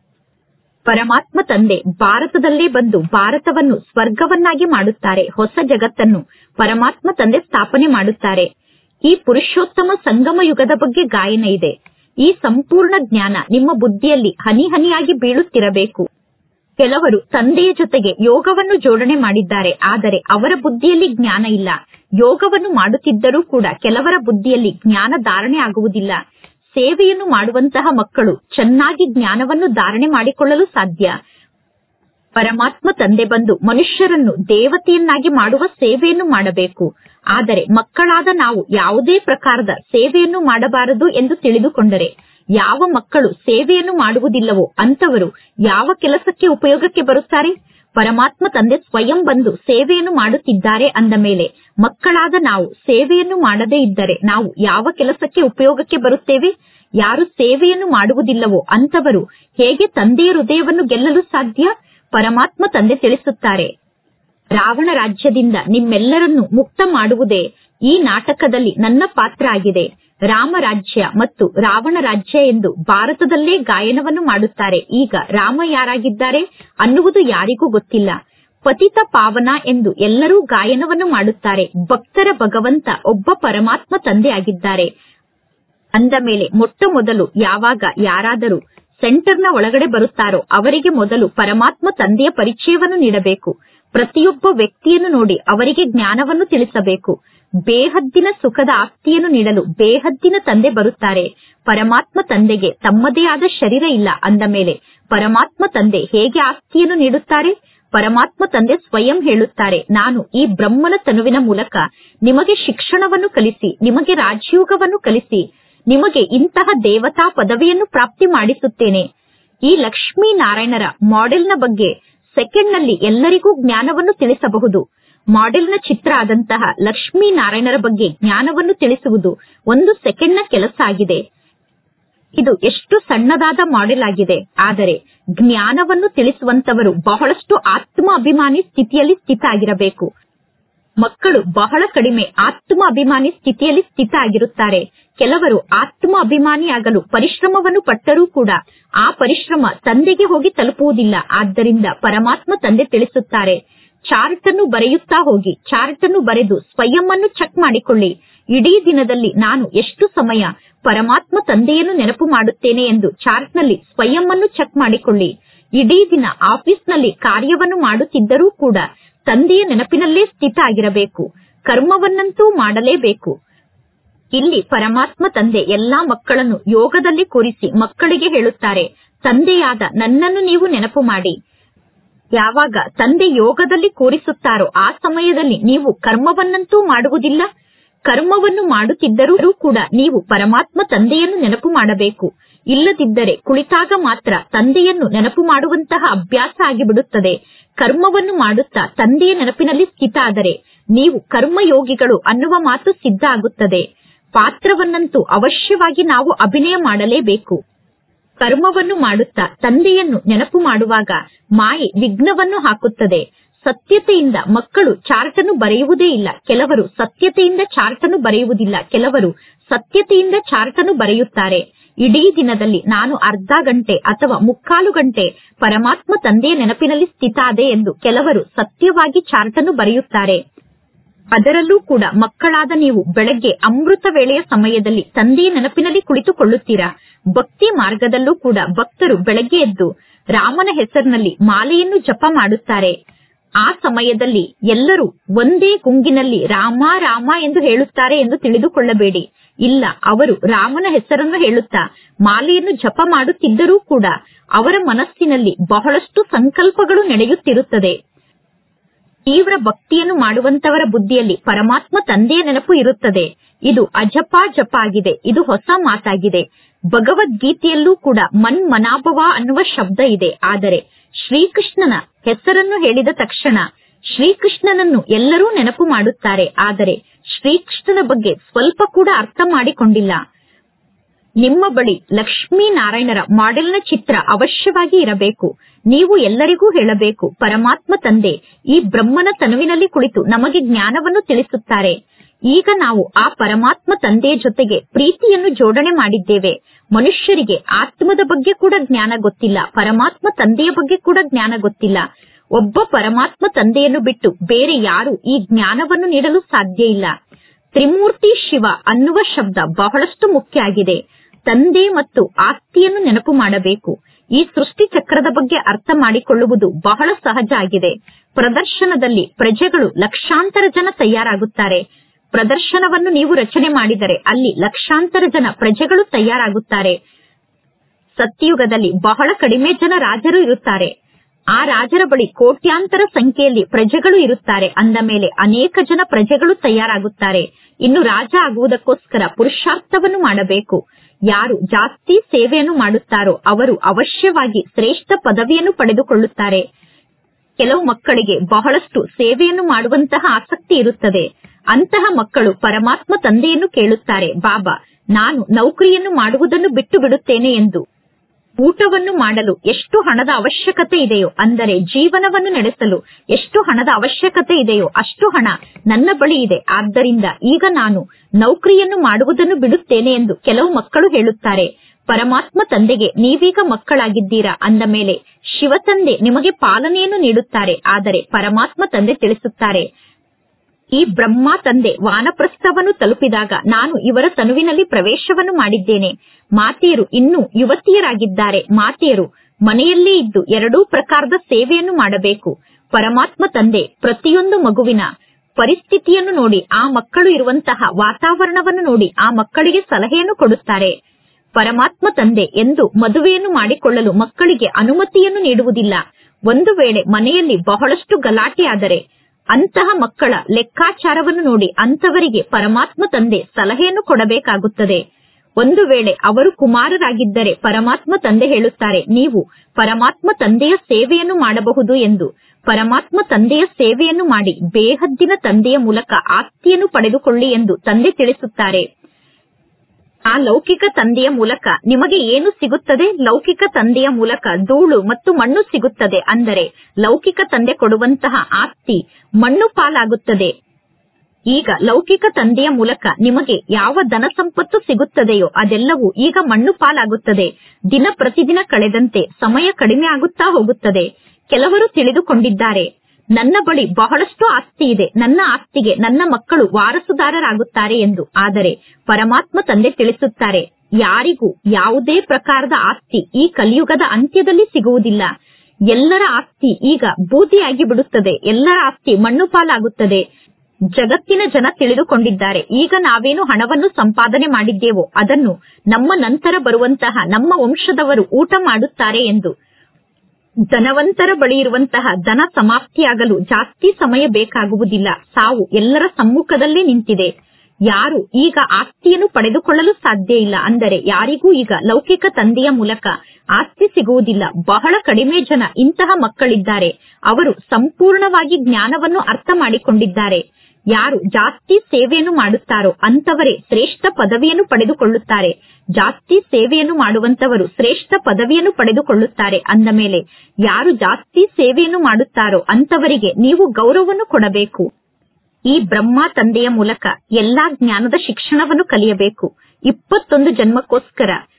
ಪರಮಾತ್ಮ ತಂದೆ ಭಾರತದಲ್ಲೇ ಬಂದು ಭಾರತವನ್ನು ಸ್ವರ್ಗವನ್ನಾಗಿ ಮಾಡುತ್ತಾರೆ. ಹೊಸ ಜಗತ್ತನ್ನು ಪರಮಾತ್ಮ ತಂದೆ ಸ್ಥಾಪನೆ ಮಾಡುತ್ತಾರೆ. ಈ ಪುರುಷೋತ್ತಮ ಸಂಗಮ ಯುಗದ ಬಗ್ಗೆ ಗಾಯನ ಇದೆ. ಈ ಸಂಪೂರ್ಣ ಜ್ಞಾನ ನಿಮ್ಮ ಬುದ್ಧಿಯಲ್ಲಿ ಹನಿ ಹನಿಯಾಗಿ ಬೀಳುತ್ತಿರಬೇಕು. ಕೆಲವರು ತಂದೆಯ ಜೊತೆಗೆ ಯೋಗವನ್ನು ಜೋಡಣೆ ಮಾಡಿದ್ದಾರೆ, ಆದರೆ ಅವರ ಬುದ್ಧಿಯಲ್ಲಿ ಜ್ಞಾನ ಇಲ್ಲ. ಯೋಗವನ್ನು ಮಾಡುತ್ತಿದ್ದರೂ ಕೂಡ ಕೆಲವರ ಬುದ್ಧಿಯಲ್ಲಿ ಜ್ಞಾನ ಧಾರಣೆ ಆಗುವುದಿಲ್ಲ. ಸೇವೆಯನ್ನು ಮಾಡುವಂತಹ ಮಕ್ಕಳು ಚೆನ್ನಾಗಿ ಜ್ಞಾನವನ್ನು ಧಾರಣೆ ಮಾಡಿಕೊಳ್ಳಲು ಸಾಧ್ಯ. ಪರಮಾತ್ಮ ತಂದೆ ಬಂದು ಮನುಷ್ಯರನ್ನು ದೇವತೆಯನ್ನಾಗಿ ಮಾಡುವ ಸೇವೆಯನ್ನು ಮಾಡಬೇಕು. ಆದರೆ ಮಕ್ಕಳಾದ ನಾವು ಯಾವುದೇ ಪ್ರಕಾರದ ಸೇವೆಯನ್ನು ಮಾಡಬಾರದು ಎಂದು ತಿಳಿದುಕೊಂಡರೆ, ಯಾವ ಮಕ್ಕಳು ಸೇವೆಯನ್ನು ಮಾಡುವುದಿಲ್ಲವೋ ಅಂತವರು ಯಾವ ಕೆಲಸಕ್ಕೆ ಉಪಯೋಗಕ್ಕೆ ಬರುತ್ತಾರೆ? ಪರಮಾತ್ಮ ತಂದೆ ಸ್ವಯಂ ಬಂದು ಸೇವೆಯನ್ನು ಮಾಡುತ್ತಿದ್ದಾರೆ ಅಂದ ಮೇಲೆ ಮಕ್ಕಳಾದ ನಾವು ಸೇವೆಯನ್ನು ಮಾಡದೇ ಇದ್ದರೆ ನಾವು ಯಾವ ಕೆಲಸಕ್ಕೆ ಉಪಯೋಗಕ್ಕೆ ಬರುತ್ತೇವೆ? ಯಾರು ಸೇವೆಯನ್ನು ಮಾಡುವುದಿಲ್ಲವೋ ಅಂತವರು ಹೇಗೆ ತಂದೆಯ ಹೃದಯವನ್ನು ಗೆಲ್ಲಲು ಸಾಧ್ಯ? ಪರಮಾತ್ಮ ತಂದೆ ತಿಳಿಸುತ್ತಾರೆ, ರಾವಣ ರಾಜ್ಯದಿಂದ ನಿಮ್ಮೆಲ್ಲರನ್ನು ಮುಕ್ತ ಮಾಡುವುದೇ ಈ ನಾಟಕದಲ್ಲಿ ನನ್ನ ಪಾತ್ರ ಆಗಿದೆ. ರಾಮ ರಾಜ್ಯ ಮತ್ತು ರಾವಣ ರಾಜ್ಯ ಎಂದು ಭಾರತದಲ್ಲೇ ಗಾಯನವನ್ನು ಮಾಡುತ್ತಾರೆ. ಈಗ ರಾಮ ಯಾರಾಗಿದ್ದಾರೆ ಅನ್ನುವುದು ಯಾರಿಗೂ ಗೊತ್ತಿಲ್ಲ. ಪತಿತ ಪಾವನ ಎಂದು ಎಲ್ಲರೂ ಗಾಯನವನ್ನು ಮಾಡುತ್ತಾರೆ. ಭಕ್ತರ ಭಗವಂತ ಒಬ್ಬ ಪರಮಾತ್ಮ ತಂದೆ ಆಗಿದ್ದಾರೆ ಅಂದ ಮೇಲೆ ಮೊಟ್ಟ ಮೊದಲು ಯಾವಾಗ ಯಾರಾದರೂ ಸೆಂಟರ್ನ ಒಳಗಡೆ ಬರುತ್ತಾರೋ ಅವರಿಗೆ ಮೊದಲು ಪರಮಾತ್ಮ ತಂದೆಯ ಪರಿಚಯವನ್ನು ನೀಡಬೇಕು. ಪ್ರತಿಯೊಬ್ಬ ವ್ಯಕ್ತಿಯನ್ನು ನೋಡಿ ಅವರಿಗೆ ಜ್ಞಾನವನ್ನು ತಿಳಿಸಬೇಕು. ಬೇಹದ್ದಿನ ಸುಖದ ಆಸ್ತಿಯನ್ನು ನೀಡಲು ಬೇಹದ್ದಿನ ತಂದೆ ಬರುತ್ತಾರೆ. ಪರಮಾತ್ಮ ತಂದೆಗೆ ತಮ್ಮದೇ ಆದ ಶರೀರ ಇಲ್ಲ ಅಂದ ಮೇಲೆ ಪರಮಾತ್ಮ ತಂದೆ ಹೇಗೆ ಆಸ್ತಿಯನ್ನು ನೀಡುತ್ತಾರೆ? ಪರಮಾತ್ಮ ತಂದೆ ಸ್ವಯಂ ಹೇಳುತ್ತಾರೆ, ನಾನು ಈ ಬ್ರಹ್ಮನ ತನುವಿನ ಮೂಲಕ ನಿಮಗೆ ಶಿಕ್ಷಣವನ್ನು ಕಲಿಸಿ, ನಿಮಗೆ ರಾಜಯೋಗವನ್ನು ಕಲಿಸಿ, ನಿಮಗೆ ಇಂತಹ ದೇವತಾ ಪದವಿಯನ್ನು ಪ್ರಾಪ್ತಿ ಮಾಡಿಸುತ್ತೇನೆ. ಈ ಲಕ್ಷ್ಮೀ ನಾರಾಯಣರ ಮಾಡೆಲ್ನ ಬಗ್ಗೆ ಸೆಕೆಂಡ್ನಲ್ಲಿ ಎಲ್ಲರಿಗೂ ಜ್ಞಾನವನ್ನು ತಿಳಿಸಬಹುದು. ಮಾಡೆಲ್ನ ಚಿತ್ರ ಆದಂತಹ ಲಕ್ಷ್ಮೀ ನಾರಾಯಣರ ಬಗ್ಗೆ ಜ್ಞಾನವನ್ನು ತಿಳಿಸುವುದು ಒಂದು ಸೆಕೆಂಡ್ನ ಕೆಲಸ ಆಗಿದೆ. ಇದು ಎಷ್ಟು ಸಣ್ಣದಾದ ಮಾಡೆಲ್ ಆಗಿದೆ. ಆದರೆ ಜ್ಞಾನವನ್ನು ತಿಳಿಸುವಂತವರು ಬಹಳಷ್ಟು ಆತ್ಮ ಅಭಿಮಾನಿ ಸ್ಥಿತಿಯಲ್ಲಿ ಸ್ಥಿತ ಆಗಿರಬೇಕು. ಮಕ್ಕಳು ಬಹಳ ಕಡಿಮೆ ಆತ್ಮ ಅಭಿಮಾನಿ ಸ್ಥಿತಿಯಲ್ಲಿ ಸ್ಥಿತ ಆಗಿರುತ್ತಾರೆ. ಕೆಲವರು ಆತ್ಮ ಅಭಿಮಾನಿಯಾಗಲು ಪರಿಶ್ರಮವನ್ನು ಪಟ್ಟರೂ ಕೂಡ ಆ ಪರಿಶ್ರಮ ತಂದೆಗೆ ಹೋಗಿ ತಲುಪುವುದಿಲ್ಲ. ಆದ್ದರಿಂದ ಪರಮಾತ್ಮ ತಂದೆ ತಿಳಿಸುತ್ತಾರೆ, ಚಾರ್ಟ್ ಅನ್ನು ಬರೆಯುತ್ತಾ ಹೋಗಿ, ಚಾರ್ಟ್ ಅನ್ನು ಬರೆದು ಸ್ವಯಂ ಅನ್ನು ಚೆಕ್ ಮಾಡಿಕೊಳ್ಳಿ. ಇಡೀ ದಿನದಲ್ಲಿ ನಾನು ಎಷ್ಟು ಸಮಯ ಪರಮಾತ್ಮ ತಂದೆಯನ್ನು ನೆನಪು ಮಾಡುತ್ತೇನೆ ಎಂದು ಚಾರ್ಟ್ ನಲ್ಲಿ ಸ್ವಯಂ ಅನ್ನು ಚೆಕ್ ಮಾಡಿಕೊಳ್ಳಿ. ಇಡೀ ದಿನ ಆಫೀಸ್ನಲ್ಲಿ ಕಾರ್ಯವನ್ನು ಮಾಡುತ್ತಿದ್ದರೂ ಕೂಡ ತಂದೆಯ ನೆನಪಿನಲ್ಲೇ ಸ್ಥಿತ ಆಗಿರಬೇಕು. ಕರ್ಮವನ್ನಂತೂ ಮಾಡಲೇಬೇಕು. ಇಲ್ಲಿ ಪರಮಾತ್ಮ ತಂದೆ ಎಲ್ಲಾ ಮಕ್ಕಳನ್ನು ಯೋಗದಲ್ಲಿ ಕೂರಿಸಿ ಮಕ್ಕಳಿಗೆ ಹೇಳುತ್ತಾರೆ, ತಂದೆಯಾದ ನನ್ನನ್ನು ನೀವು ನೆನಪು ಮಾಡಿ. ಯಾವಾಗ ತಂದೆ ಯೋಗದಲ್ಲಿ ಕೂರಿಸುತ್ತಾರೋ ಆ ಸಮಯದಲ್ಲಿ ನೀವು ಕರ್ಮವನ್ನಂತೂ ಮಾಡುವುದಿಲ್ಲ. ಕರ್ಮವನ್ನು ಮಾಡುತ್ತಿದ್ದರೂ ಕೂಡ ನೀವು ಪರಮಾತ್ಮ ತಂದೆಯನ್ನು ನೆನಪು ಮಾಡಬೇಕು. ಇಲ್ಲದಿದ್ದರೆ ಕುಳಿತಾಗ ಮಾತ್ರ ತಂದೆಯನ್ನು ನೆನಪು ಮಾಡುವಂತಹ ಅಭ್ಯಾಸ ಆಗಿಬಿಡುತ್ತದೆ. ಕರ್ಮವನ್ನು ಮಾಡುತ್ತಾ ತಂದೆಯ ನೆನಪಿನಲ್ಲಿ ಸ್ಥಿತ ಆದರೆ ನೀವು ಕರ್ಮಯೋಗಿಗಳು ಅನ್ನುವ ಮಾತು ಸಿದ್ಧ ಆಗುತ್ತದೆ. ಪಾತ್ರವನ್ನಂತೂ ಅವಶ್ಯವಾಗಿ ನಾವು ಅಭಿನಯ ಮಾಡಲೇಬೇಕು. ಕರ್ಮವನ್ನು ಮಾಡುತ್ತಾ ತಂದೆಯನ್ನು ನೆನಪು ಮಾಡುವಾಗ ಮಾಯೆ ವಿಘ್ನವನ್ನು ಹಾಕುತ್ತದೆ. ಸತ್ಯತೆಯಿಂದ ಮಕ್ಕಳು ಚಾರ್ಟ್ ಅನ್ನು ಬರೆಯುವುದೇ ಇಲ್ಲ. ಕೆಲವರು ಸತ್ಯತೆಯಿಂದ ಚಾರ್ಟ್ ಅನ್ನು ಬರೆಯುವುದಿಲ್ಲ. ಕೆಲವರು ಸತ್ಯತೆಯಿಂದ ಚಾರ್ಟ್ ಅನ್ನು ಬರೆಯುತ್ತಾರೆ. ಇಡೀ ದಿನದಲ್ಲಿ ನಾನು ಅರ್ಧ ಗಂಟೆ ಅಥವಾ ಮುಕ್ಕಾಲು ಗಂಟೆ ಪರಮಾತ್ಮ ತಂದೆಯ ನೆನಪಿನಲ್ಲಿ ಸ್ಥಿತ ಆದೆ ಎಂದು ಕೆಲವರು ಸತ್ಯವಾಗಿ ಚಾರ್ಟ್ ಅನ್ನು ಬರೆಯುತ್ತಾರೆ. ಅದರಲ್ಲೂ ಕೂಡ ಮಕ್ಕಳಾದ ನೀವು ಬೆಳಗ್ಗೆ ಅಮೃತ ವೇಳೆಯ ಸಮಯದಲ್ಲಿ ತಂದೆಯ ನೆನಪಿನಲ್ಲಿ ಕುಳಿತುಕೊಳ್ಳುತ್ತೀರಾ. ಭಕ್ತಿ ಮಾರ್ಗದಲ್ಲೂ ಕೂಡ ಭಕ್ತರು ಬೆಳಗ್ಗೆ ಎದ್ದು ರಾಮನ ಹೆಸರಿನಲ್ಲಿ ಮಾಲೆಯನ್ನು ಜಪ ಮಾಡುತ್ತಾರೆ. ಆ ಸಮಯದಲ್ಲಿ ಎಲ್ಲರೂ ಒಂದೇ ಗುಂಗಿನಲ್ಲಿ ರಾಮ ರಾಮ ಎಂದು ಹೇಳುತ್ತಾರೆ ಎಂದು ತಿಳಿದುಕೊಳ್ಳಬೇಡಿ. ಇಲ್ಲ, ಅವರು ರಾಮನ ಹೆಸರನ್ನು ಹೇಳುತ್ತಾ ಮಾಲೆಯನ್ನು ಜಪ ಮಾಡುತ್ತಿದ್ದರೂ ಕೂಡ ಅವರ ಮನಸ್ಸಿನಲ್ಲಿ ಬಹಳಷ್ಟು ಸಂಕಲ್ಪಗಳು ನಡೆಯುತ್ತಿರುತ್ತದೆ. ತೀವ್ರ ಭಕ್ತಿಯನ್ನು ಮಾಡುವಂತವರ ಬುದ್ಧಿಯಲ್ಲಿ ಪರಮಾತ್ಮ ತಂದೆಯ ನೆನಪು ಇರುತ್ತದೆ. ಇದು ಅಜಪ ಜಪ ಆಗಿದೆ. ಇದು ಹೊಸ ಮಾತಾಗಿದೆ. ಭಗವದ್ಗೀತೆಯಲ್ಲೂ ಕೂಡ ಮನ್ ಮನಾಭವ ಅನ್ನುವ ಶಬ್ದ ಇದೆ. ಆದರೆ ಶ್ರೀಕೃಷ್ಣನ ಹೆಸರನ್ನು ಹೇಳಿದ ತಕ್ಷಣ ಶ್ರೀಕೃಷ್ಣನನ್ನು ಎಲ್ಲರೂ ನೆನಪು ಮಾಡುತ್ತಾರೆ. ಆದರೆ ಶ್ರೀಕೃಷ್ಣನ ಬಗ್ಗೆ ಸ್ವಲ್ಪ ಕೂಡ ಅರ್ಥ ಮಾಡಿಕೊಂಡಿಲ್ಲ. ನಿಮ್ಮ ಬಳಿ ಲಕ್ಷ್ಮೀನಾರಾಯಣರ ಮಾಡೆಲ್ನ ಚಿತ್ರ ಅವಶ್ಯವಾಗಿ ಇರಬೇಕು. ನೀವು ಎಲ್ಲರಿಗೂ ಹೇಳಬೇಕು, ಪರಮಾತ್ಮ ತಂದೆ ಈ ಬ್ರಹ್ಮನ ತನುವಿನಲ್ಲಿ ಕುಳಿತು ನಮಗೆ ಜ್ಞಾನವನ್ನು ತಿಳಿಸುತ್ತಾರೆ. ಈಗ ನಾವು ಆ ಪರಮಾತ್ಮ ತಂದೆಯ ಜೊತೆಗೆ ಪ್ರೀತಿಯನ್ನು ಜೋಡಣೆ ಮಾಡಿದ್ದೇವೆ. ಮನುಷ್ಯರಿಗೆ ಆತ್ಮದ ಬಗ್ಗೆ ಕೂಡ ಜ್ಞಾನ ಗೊತ್ತಿಲ್ಲ, ಪರಮಾತ್ಮ ತಂದೆಯ ಬಗ್ಗೆ ಕೂಡ ಜ್ಞಾನ ಗೊತ್ತಿಲ್ಲ. ಒಬ್ಬ ಪರಮಾತ್ಮ ತಂದೆಯನ್ನು ಬಿಟ್ಟು ಬೇರೆ ಯಾರು ಈ ಜ್ಞಾನವನ್ನು ನೀಡಲು ಸಾಧ್ಯ ಇಲ್ಲ. ತ್ರಿಮೂರ್ತಿ ಶಿವ ಅನ್ನುವ ಶಬ್ದ ಬಹಳಷ್ಟು ಮುಖ್ಯ ಆಗಿದೆ. ತಂದೆ ಮತ್ತು ಆಸ್ತಿಯನ್ನು ನೆನಪು ಮಾಡಬೇಕು. ಈ ಸೃಷ್ಟಿ ಚಕ್ರದ ಬಗ್ಗೆ ಅರ್ಥ ಮಾಡಿಕೊಳ್ಳುವುದು ಬಹಳ ಸಹಜ ಆಗಿದೆ. ಪ್ರದರ್ಶನದಲ್ಲಿ ಪ್ರಜೆಗಳು ಲಕ್ಷಾಂತರ ಜನ ತಯಾರಾಗುತ್ತಾರೆ. ಪ್ರದರ್ಶನವನ್ನು ನೀವು ರಚನೆ ಮಾಡಿದರೆ ಅಲ್ಲಿ ಲಕ್ಷಾಂತರ ಜನ ಪ್ರಜೆಗಳು ತಯಾರಾಗುತ್ತಾರೆ. ಸತ್ಯಯುಗದಲ್ಲಿ ಬಹಳ ಕಡಿಮೆ ಜನ ರಾಜರು ಇರುತ್ತಾರೆ. ಆ ರಾಜರ ಬಳಿ ಕೋಟ್ಯಾಂತರ ಸಂಖ್ಯೆಯಲ್ಲಿ ಪ್ರಜೆಗಳು ಇರುತ್ತಾರೆ. ಅಂದ ಮೇಲೆ ಅನೇಕ ಜನ ಪ್ರಜೆಗಳು ತಯಾರಾಗುತ್ತಾರೆ. ಇನ್ನು ರಾಜ ಆಗುವುದಕ್ಕೋಸ್ಕರ ಪುರುಷಾರ್ಥವನ್ನು ಮಾಡಬೇಕು. ಯಾರು ಜಾಸ್ತಿ ಸೇವೆಯನ್ನು ಮಾಡುತ್ತಾರೋ ಅವರು ಅವಶ್ಯವಾಗಿ ಶ್ರೇಷ್ಠ ಪದವಿಯನ್ನು ಪಡೆದುಕೊಳ್ಳುತ್ತಾರೆ. ಕೆಲವು ಮಕ್ಕಳಿಗೆ ಬಹಳಷ್ಟು ಸೇವೆಯನ್ನು ಮಾಡುವಂತಹ ಆಸಕ್ತಿ ಇರುತ್ತದೆ. ಅಂತಹ ಮಕ್ಕಳು ಪರಮಾತ್ಮ ತಂದೆಯನ್ನು ಕೇಳುತ್ತಾರೆ, ಬಾಬಾ, ನಾನು ನೌಕರಿಯನ್ನು ಮಾಡುವುದನ್ನು ಬಿಟ್ಟು ಬಿಡುತ್ತೇನೆ ಎಂದು. ಊಟವನ್ನು ಮಾಡಲು ಎಷ್ಟು ಹಣದ ಅವಶ್ಯಕತೆ ಇದೆಯೋ, ಅಂದರೆ ಜೀವನವನ್ನು ನಡೆಸಲು ಎಷ್ಟು ಹಣದ ಅವಶ್ಯಕತೆ ಇದೆಯೋ ಅಷ್ಟು ಹಣ ನನ್ನ ಬಳಿ ಇದೆ. ಆದ್ದರಿಂದ ಈಗ ನಾನು ನೌಕರಿಯನ್ನು ಮಾಡುವುದನ್ನು ಬಿಡುತ್ತೇನೆ ಎಂದು ಕೆಲವು ಮಕ್ಕಳು ಹೇಳುತ್ತಾರೆ. ಪರಮಾತ್ಮ ತಂದೆಗೆ ನೀವೀಗ ಮಕ್ಕಳಾಗಿದ್ದೀರಾ ಅಂದ ಮೇಲೆ ಶಿವತಂದೆ ನಿಮಗೆ ಪಾಲನೆಯನ್ನು ನೀಡುತ್ತಾರೆ. ಆದರೆ ಪರಮಾತ್ಮ ತಂದೆ ತಿಳಿಸುತ್ತಾರೆ, ಈ ಬ್ರಹ್ಮ ತಂದೆ ವಾನಪ್ರಸ್ಥವನ್ನು ತಲುಪಿದಾಗ ನಾನು ಇವರ ತನುವಿನಲ್ಲಿ ಪ್ರವೇಶವನ್ನು ಮಾಡಿದ್ದೇನೆ. ಮಾತೆಯರು ಇನ್ನೂ ಯುವತಿಯರಾಗಿದ್ದಾರೆ. ಮಾತೆಯರು ಮನೆಯಲ್ಲೇ ಇದ್ದು ಎರಡೂ ಪ್ರಕಾರದ ಸೇವೆಯನ್ನು ಮಾಡಬೇಕು. ಪರಮಾತ್ಮ ತಂದೆ ಪ್ರತಿಯೊಂದು ಮಗುವಿನ ಪರಿಸ್ಥಿತಿಯನ್ನು ನೋಡಿ, ಆ ಮಕ್ಕಳು ಇರುವಂತಹ ವಾತಾವರಣವನ್ನು ನೋಡಿ ಆ ಮಕ್ಕಳಿಗೆ ಸಲಹೆಯನ್ನು ಕೊಡುತ್ತಾರೆ. ಪರಮಾತ್ಮ ತಂದೆ ಎಂದು ಮದುವೆಯನ್ನು ಮಾಡಿಕೊಳ್ಳಲು ಮಕ್ಕಳಿಗೆ ಅನುಮತಿಯನ್ನು ನೀಡುವುದಿಲ್ಲ. ಒಂದು ವೇಳೆ ಮನೆಯಲ್ಲಿ ಬಹಳಷ್ಟು ಗಲಾಟೆ ಆದರೆ ಅಂತಹ ಮಕ್ಕಳ ಲೆಕ್ಕಾಚಾರವನ್ನು ನೋಡಿ ಅಂತವರಿಗೆ ಪರಮಾತ್ಮ ತಂದೆ ಸಲಹೆಯನ್ನು ಕೊಡಬೇಕಾಗುತ್ತದೆ. ಒಂದು ವೇಳೆ ಅವರು ಕುಮಾರರಾಗಿದ್ದರೆ ಪರಮಾತ್ಮ ತಂದೆ ಹೇಳುತ್ತಾರೆ, ನೀವು ಪರಮಾತ್ಮ ತಂದೆಯ ಸೇವೆಯನ್ನು ಮಾಡಬಹುದು ಎಂದು. ಪರಮಾತ್ಮ ತಂದೆಯ ಸೇವೆಯನ್ನು ಮಾಡಿ ಬೇಹದ್ದಿನ ತಂದೆಯ ಮೂಲಕ ಆಸ್ತಿಯನ್ನು ಪಡೆದುಕೊಳ್ಳಿ ಎಂದು ತಂದೆ ತಿಳಿಸುತ್ತಾರೆ. ಆ ಲೌಕಿಕ ತಂದೆಯ ಮೂಲಕ ನಿಮಗೆ ಏನು ಸಿಗುತ್ತದೆ? ಲೌಕಿಕ ತಂದೆಯ ಮೂಲಕ ಧೂಳು ಮತ್ತು ಮಣ್ಣು ಸಿಗುತ್ತದೆ. ಅಂದರೆ ಲೌಕಿಕ ತಂದೆ ಕೊಡುವಂತಹ ಆಸ್ತಿ ಮಣ್ಣು ಪಾಲಾಗುತ್ತದೆ. ಈಗ ಲೌಕಿಕ ತಂದೆಯ ಮೂಲಕ ನಿಮಗೆ ಯಾವ ಧನ ಸಂಪತ್ತು ಸಿಗುತ್ತದೆಯೋ ಅದೆಲ್ಲವೂ ಈಗ ಮಣ್ಣು ಪಾಲಾಗುತ್ತದೆ. ದಿನ ಪ್ರತಿದಿನ ಕಳೆದಂತೆ ಸಮಯ ಕಡಿಮೆ ಆಗುತ್ತಾ ಹೋಗುತ್ತದೆ. ಕೆಲವರು ತಿಳಿದುಕೊಂಡಿದ್ದಾರೆ, ನನ್ನ ಬಳಿ ಬಹಳಷ್ಟು ಆಸ್ತಿ ಇದೆ, ನನ್ನ ಆಸ್ತಿಗೆ ನನ್ನ ಮಕ್ಕಳು ವಾರಸುದಾರರಾಗುತ್ತಾರೆ ಎಂದು. ಆದರೆ ಪರಮಾತ್ಮ ತಂದೆ ತಿಳಿಸುತ್ತಾರೆ, ಯಾರಿಗೂ ಯಾವುದೇ ಪ್ರಕಾರದ ಆಸ್ತಿ ಈ ಕಲಿಯುಗದ ಅಂತ್ಯದಲ್ಲಿ ಸಿಗುವುದಿಲ್ಲ. ಎಲ್ಲರ ಆಸ್ತಿ ಈಗ ಬೂದಿಯಾಗಿ ಬಿಡುತ್ತದೆ. ಎಲ್ಲರ ಆಸ್ತಿ ಮಣ್ಣು ಪಾಲಾಗುತ್ತದೆ. ಜಗತ್ತಿನ ಜನ ತಿಳಿದುಕೊಂಡಿದ್ದಾರೆ, ಈಗ ನಾವೇನು ಹಣವನ್ನು ಸಂಪಾದನೆ ಮಾಡಿದ್ದೇವೋ ಅದನ್ನು ನಮ್ಮ ನಂತರ ಬರುವಂತಹ ನಮ್ಮ ವಂಶದವರು ಊಟ ಮಾಡುತ್ತಾರೆ ಎಂದು. ಧನವಂತರ ಬಳಿ ಇರುವಂತಹ ಧನ ಸಮಾಪ್ತಿಯಾಗಲು ಜಾಸ್ತಿ ಸಮಯ ಬೇಕಾಗುವುದಿಲ್ಲ. ಸಾವು ಎಲ್ಲರ ಸಮ್ಮುಖದಲ್ಲೇ ನಿಂತಿದೆ. ಯಾರು ಈಗ ಆಸ್ತಿಯನ್ನು ಪಡೆದುಕೊಳ್ಳಲು ಸಾಧ್ಯ ಇಲ್ಲ. ಅಂದರೆ ಯಾರಿಗೂ ಈಗ ಲೌಕಿಕ ತಂದೆಯ ಮೂಲಕ ಆಸ್ತಿ ಸಿಗುವುದಿಲ್ಲ. ಬಹಳ ಕಡಿಮೆ ಜನ ಇಂತಹ ಮಕ್ಕಳಿದ್ದಾರೆ. ಅವರು ಸಂಪೂರ್ಣವಾಗಿ ಜ್ಞಾನವನ್ನು ಅರ್ಥ ಮಾಡಿಕೊಂಡಿದ್ದಾರೆ. ಯಾರು ಜಾಸ್ತಿ ಸೇವೆಯನ್ನು ಮಾಡುತ್ತಾರೋ ಅಂತವರೇ ಶ್ರೇಷ್ಠ ಪದವಿಯನ್ನು ಪಡೆದುಕೊಳ್ಳುತ್ತಾರೆ. ಜಾಸ್ತಿ ಸೇವೆಯನ್ನು ಮಾಡುವಂತವರು ಶ್ರೇಷ್ಠ ಪದವಿಯನ್ನು ಪಡೆದುಕೊಳ್ಳುತ್ತಾರೆ. ಅಂದ ಮೇಲೆ ಯಾರು ಜಾಸ್ತಿ ಸೇವೆಯನ್ನು ಮಾಡುತ್ತಾರೋ ಅಂತವರಿಗೆ ನೀವು ಗೌರವವನ್ನು ಕೊಡಬೇಕು. ಈ ಬ್ರಹ್ಮ ತಂದೆಯ ಮೂಲಕ ಎಲ್ಲಾ ಜ್ಞಾನದ ಶಿಕ್ಷಣವನ್ನು ಕಲಿಯಬೇಕು. ಇಪ್ಪತ್ತೊಂದು ಜನ್ಮಕ್ಕೋಸ್ಕರ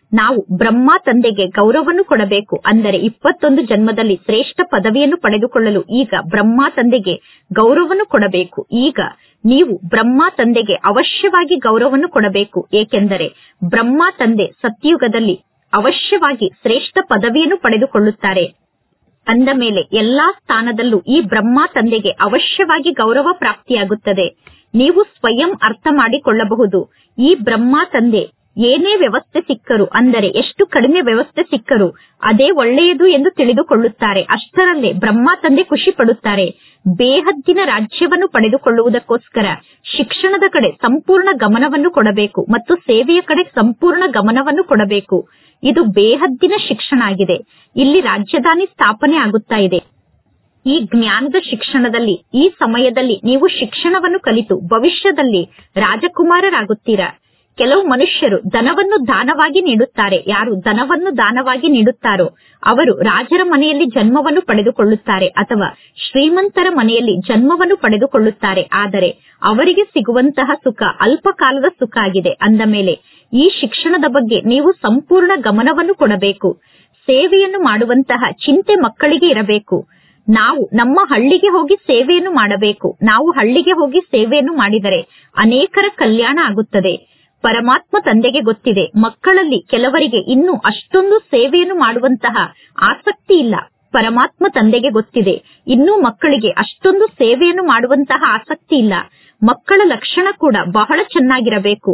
ನಾವು ಬ್ರಹ್ಮ ತಂದೆಗೆ ಗೌರವವನ್ನು ಕೊಡಬೇಕು. ಅಂದರೆ ಇಪ್ಪತ್ತೊಂದು ಜನ್ಮದಲ್ಲಿ ಶ್ರೇಷ್ಠ ಪದವಿಯನ್ನು ಪಡೆದುಕೊಳ್ಳಲು ಈಗ ಬ್ರಹ್ಮ ತಂದೆಗೆ ಗೌರವವನ್ನು ಕೊಡಬೇಕು. ಈಗ ನೀವು ಬ್ರಹ್ಮ ತಂದೆಗೆ ಅವಶ್ಯವಾಗಿ ಗೌರವವನ್ನು ಕೊಡಬೇಕು. ಏಕೆಂದರೆ ಬ್ರಹ್ಮ ತಂದೆ ಸತ್ಯುಗದಲ್ಲಿ ಅವಶ್ಯವಾಗಿ ಶ್ರೇಷ್ಠ ಪದವಿಯನ್ನು ಪಡೆದುಕೊಳ್ಳುತ್ತಾರೆ. ಅಂದ ಮೇಲೆ ಎಲ್ಲಾ ಸ್ಥಾನದಲ್ಲೂ ಈ ಬ್ರಹ್ಮ ತಂದೆಗೆ ಅವಶ್ಯವಾಗಿ ಗೌರವ ಪ್ರಾಪ್ತಿಯಾಗುತ್ತದೆ. ನೀವು ಸ್ವಯಂ ಅರ್ಥ ಮಾಡಿಕೊಳ್ಳಬಹುದು, ಈ ಬ್ರಹ್ಮ ತಂದೆ ಏನೇ ವ್ಯವಸ್ಥೆ ಸಿಕ್ಕರು, ಅಂದರೆ ಎಷ್ಟು ಕಡಿಮೆ ವ್ಯವಸ್ಥೆ ಸಿಕ್ಕರು ಅದೇ ಒಳ್ಳೆಯದು ಎಂದು ತಿಳಿದುಕೊಳ್ಳುತ್ತಾರೆ. ಅಷ್ಟರಲ್ಲೇ ಬ್ರಹ್ಮ ತಂದೆ ಖುಷಿ ಪಡುತ್ತಾರೆ. ಬೇಹದ್ದಿನ ರಾಜ್ಯವನ್ನು ಪಡೆದುಕೊಳ್ಳುವುದಕ್ಕೋಸ್ಕರ ಶಿಕ್ಷಣದ ಕಡೆ ಸಂಪೂರ್ಣ ಗಮನವನ್ನು ಕೊಡಬೇಕು ಮತ್ತು ಸೇವೆಯ ಕಡೆ ಸಂಪೂರ್ಣ ಗಮನವನ್ನು ಕೊಡಬೇಕು. ಇದು ಬೇಹದ್ದಿನ ಶಿಕ್ಷಣ ಆಗಿದೆ. ಇಲ್ಲಿ ರಾಜಧಾನಿ ಸ್ಥಾಪನೆ ಆಗುತ್ತಾ ಇದೆ. ಈ ಜ್ಞಾನದ ಶಿಕ್ಷಣದಲ್ಲಿ ಈ ಸಮಯದಲ್ಲಿ ನೀವು ಶಿಕ್ಷಣವನ್ನು ಕಲಿತು ಭವಿಷ್ಯದಲ್ಲಿ ರಾಜಕುಮಾರರಾಗುತ್ತೀರಾ. ಕೆಲವು ಮನುಷ್ಯರು ಧನವನ್ನು ದಾನವಾಗಿ ನೀಡುತ್ತಾರೆ. ಯಾರು ಧನವನ್ನು ದಾನವಾಗಿ ನೀಡುತ್ತಾರೋ ಅವರು ರಾಜರ ಮನೆಯಲ್ಲಿ ಜನ್ಮವನ್ನು ಪಡೆದುಕೊಳ್ಳುತ್ತಾರೆ ಅಥವಾ ಶ್ರೀಮಂತರ ಮನೆಯಲ್ಲಿ ಜನ್ಮವನ್ನು ಪಡೆದುಕೊಳ್ಳುತ್ತಾರೆ. ಆದರೆ ಅವರಿಗೆ ಸಿಗುವಂತಹ ಸುಖ ಅಲ್ಪಕಾಲದ ಸುಖ ಆಗಿದೆ. ಅಂದ ಮೇಲೆ ಈ ಶಿಕ್ಷಣದ ಬಗ್ಗೆ ನೀವು ಸಂಪೂರ್ಣ ಗಮನವನ್ನು ಕೊಡಬೇಕು. ಸೇವೆಯನ್ನು ಮಾಡುವಂತಹ ಚಿಂತೆ ಮಕ್ಕಳಿಗೆ ಇರಬೇಕು. ನಾವು ನಮ್ಮ ಹಳ್ಳಿಗೆ ಹೋಗಿ ಸೇವೆಯನ್ನು ಮಾಡಬೇಕು. ನಾವು ಹಳ್ಳಿಗೆ ಹೋಗಿ ಸೇವೆಯನ್ನು ಮಾಡಿದರೆ ಅನೇಕರ ಕಲ್ಯಾಣ ಆಗುತ್ತದೆ. ಪರಮಾತ್ಮ ತಂದೆಗೆ ಗೊತ್ತಿದೆ, ಮಕ್ಕಳಲ್ಲಿ ಕೆಲವರಿಗೆ ಇನ್ನೂ ಅಷ್ಟೊಂದು ಸೇವೆಯನ್ನು ಮಾಡುವಂತಹ ಆಸಕ್ತಿ ಇಲ್ಲ. ಪರಮಾತ್ಮ ತಂದೆಗೆ ಗೊತ್ತಿದೆ, ಇನ್ನೂ ಮಕ್ಕಳಿಗೆ ಅಷ್ಟೊಂದು ಸೇವೆಯನ್ನು ಮಾಡುವಂತಹ ಆಸಕ್ತಿ ಇಲ್ಲ. ಮಕ್ಕಳ ಲಕ್ಷಣ ಕೂಡ ಬಹಳ ಚೆನ್ನಾಗಿರಬೇಕು.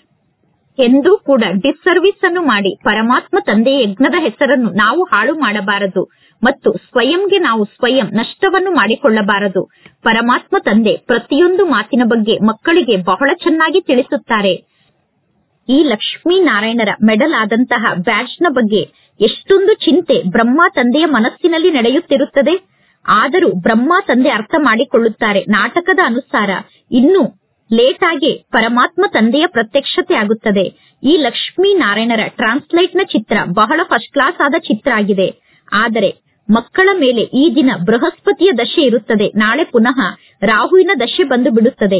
ಎಂದೂ ಕೂಡ ಡಿಸ್ಸರ್ವಿಸ್ ಅನ್ನು ಮಾಡಿ ಪರಮಾತ್ಮ ತಂದೆಯ ಯಜ್ಞದ ಹೆಸರನ್ನು ನಾವು ಹಾಳು ಮಾಡಬಾರದು ಮತ್ತು ಸ್ವಯಂಗೆ ನಾವು ಸ್ವಯಂ ನಷ್ಟವನ್ನು ಮಾಡಿಕೊಳ್ಳಬಾರದು. ಪರಮಾತ್ಮ ತಂದೆ ಪ್ರತಿಯೊಂದು ಮಾತಿನ ಬಗ್ಗೆ ಮಕ್ಕಳಿಗೆ ಬಹಳ ಚೆನ್ನಾಗಿ ತಿಳಿಸುತ್ತಾರೆ. ಈ ಲಕ್ಷ್ಮೀ ನಾರಾಯಣರ ಮೆಡಲ್ ಆದಂತಹ ಬ್ಯಾಡ್ಜ್ ನ ಬಗ್ಗೆ ಎಷ್ಟೊಂದು ಚಿಂತೆ ಬ್ರಹ್ಮ ತಂದೆಯ ಮನಸ್ಸಿನಲ್ಲಿ ನಡೆಯುತ್ತಿರುತ್ತದೆ. ಆದರೂ ಬ್ರಹ್ಮ ತಂದೆ ಅರ್ಥ ಮಾಡಿಕೊಳ್ಳುತ್ತಾರೆ, ನಾಟಕದ ಅನುಸಾರ ಇನ್ನೂ ಲೇಟ್ ಆಗಿ ಪರಮಾತ್ಮ ತಂದೆಯ ಪ್ರತ್ಯಕ್ಷತೆ ಆಗುತ್ತದೆ. ಈ ಲಕ್ಷ್ಮೀ ನಾರಾಯಣರ ಟ್ರಾನ್ಸ್ಲೈಟ್ ನ ಚಿತ್ರ ಬಹಳ ಫಸ್ಟ್ ಕ್ಲಾಸ್ ಆದ ಚಿತ್ರ ಆಗಿದೆ. ಆದರೆ ಮಕ್ಕಳ ಮೇಲೆ ಈ ದಿನ ಬೃಹಸ್ಪತಿಯ ದಶೆ ಇರುತ್ತದೆ, ನಾಳೆ ಪುನಃ ರಾಹುವಿನ ದಶೆ ಬಂದು ಬಿಡುತ್ತದೆ.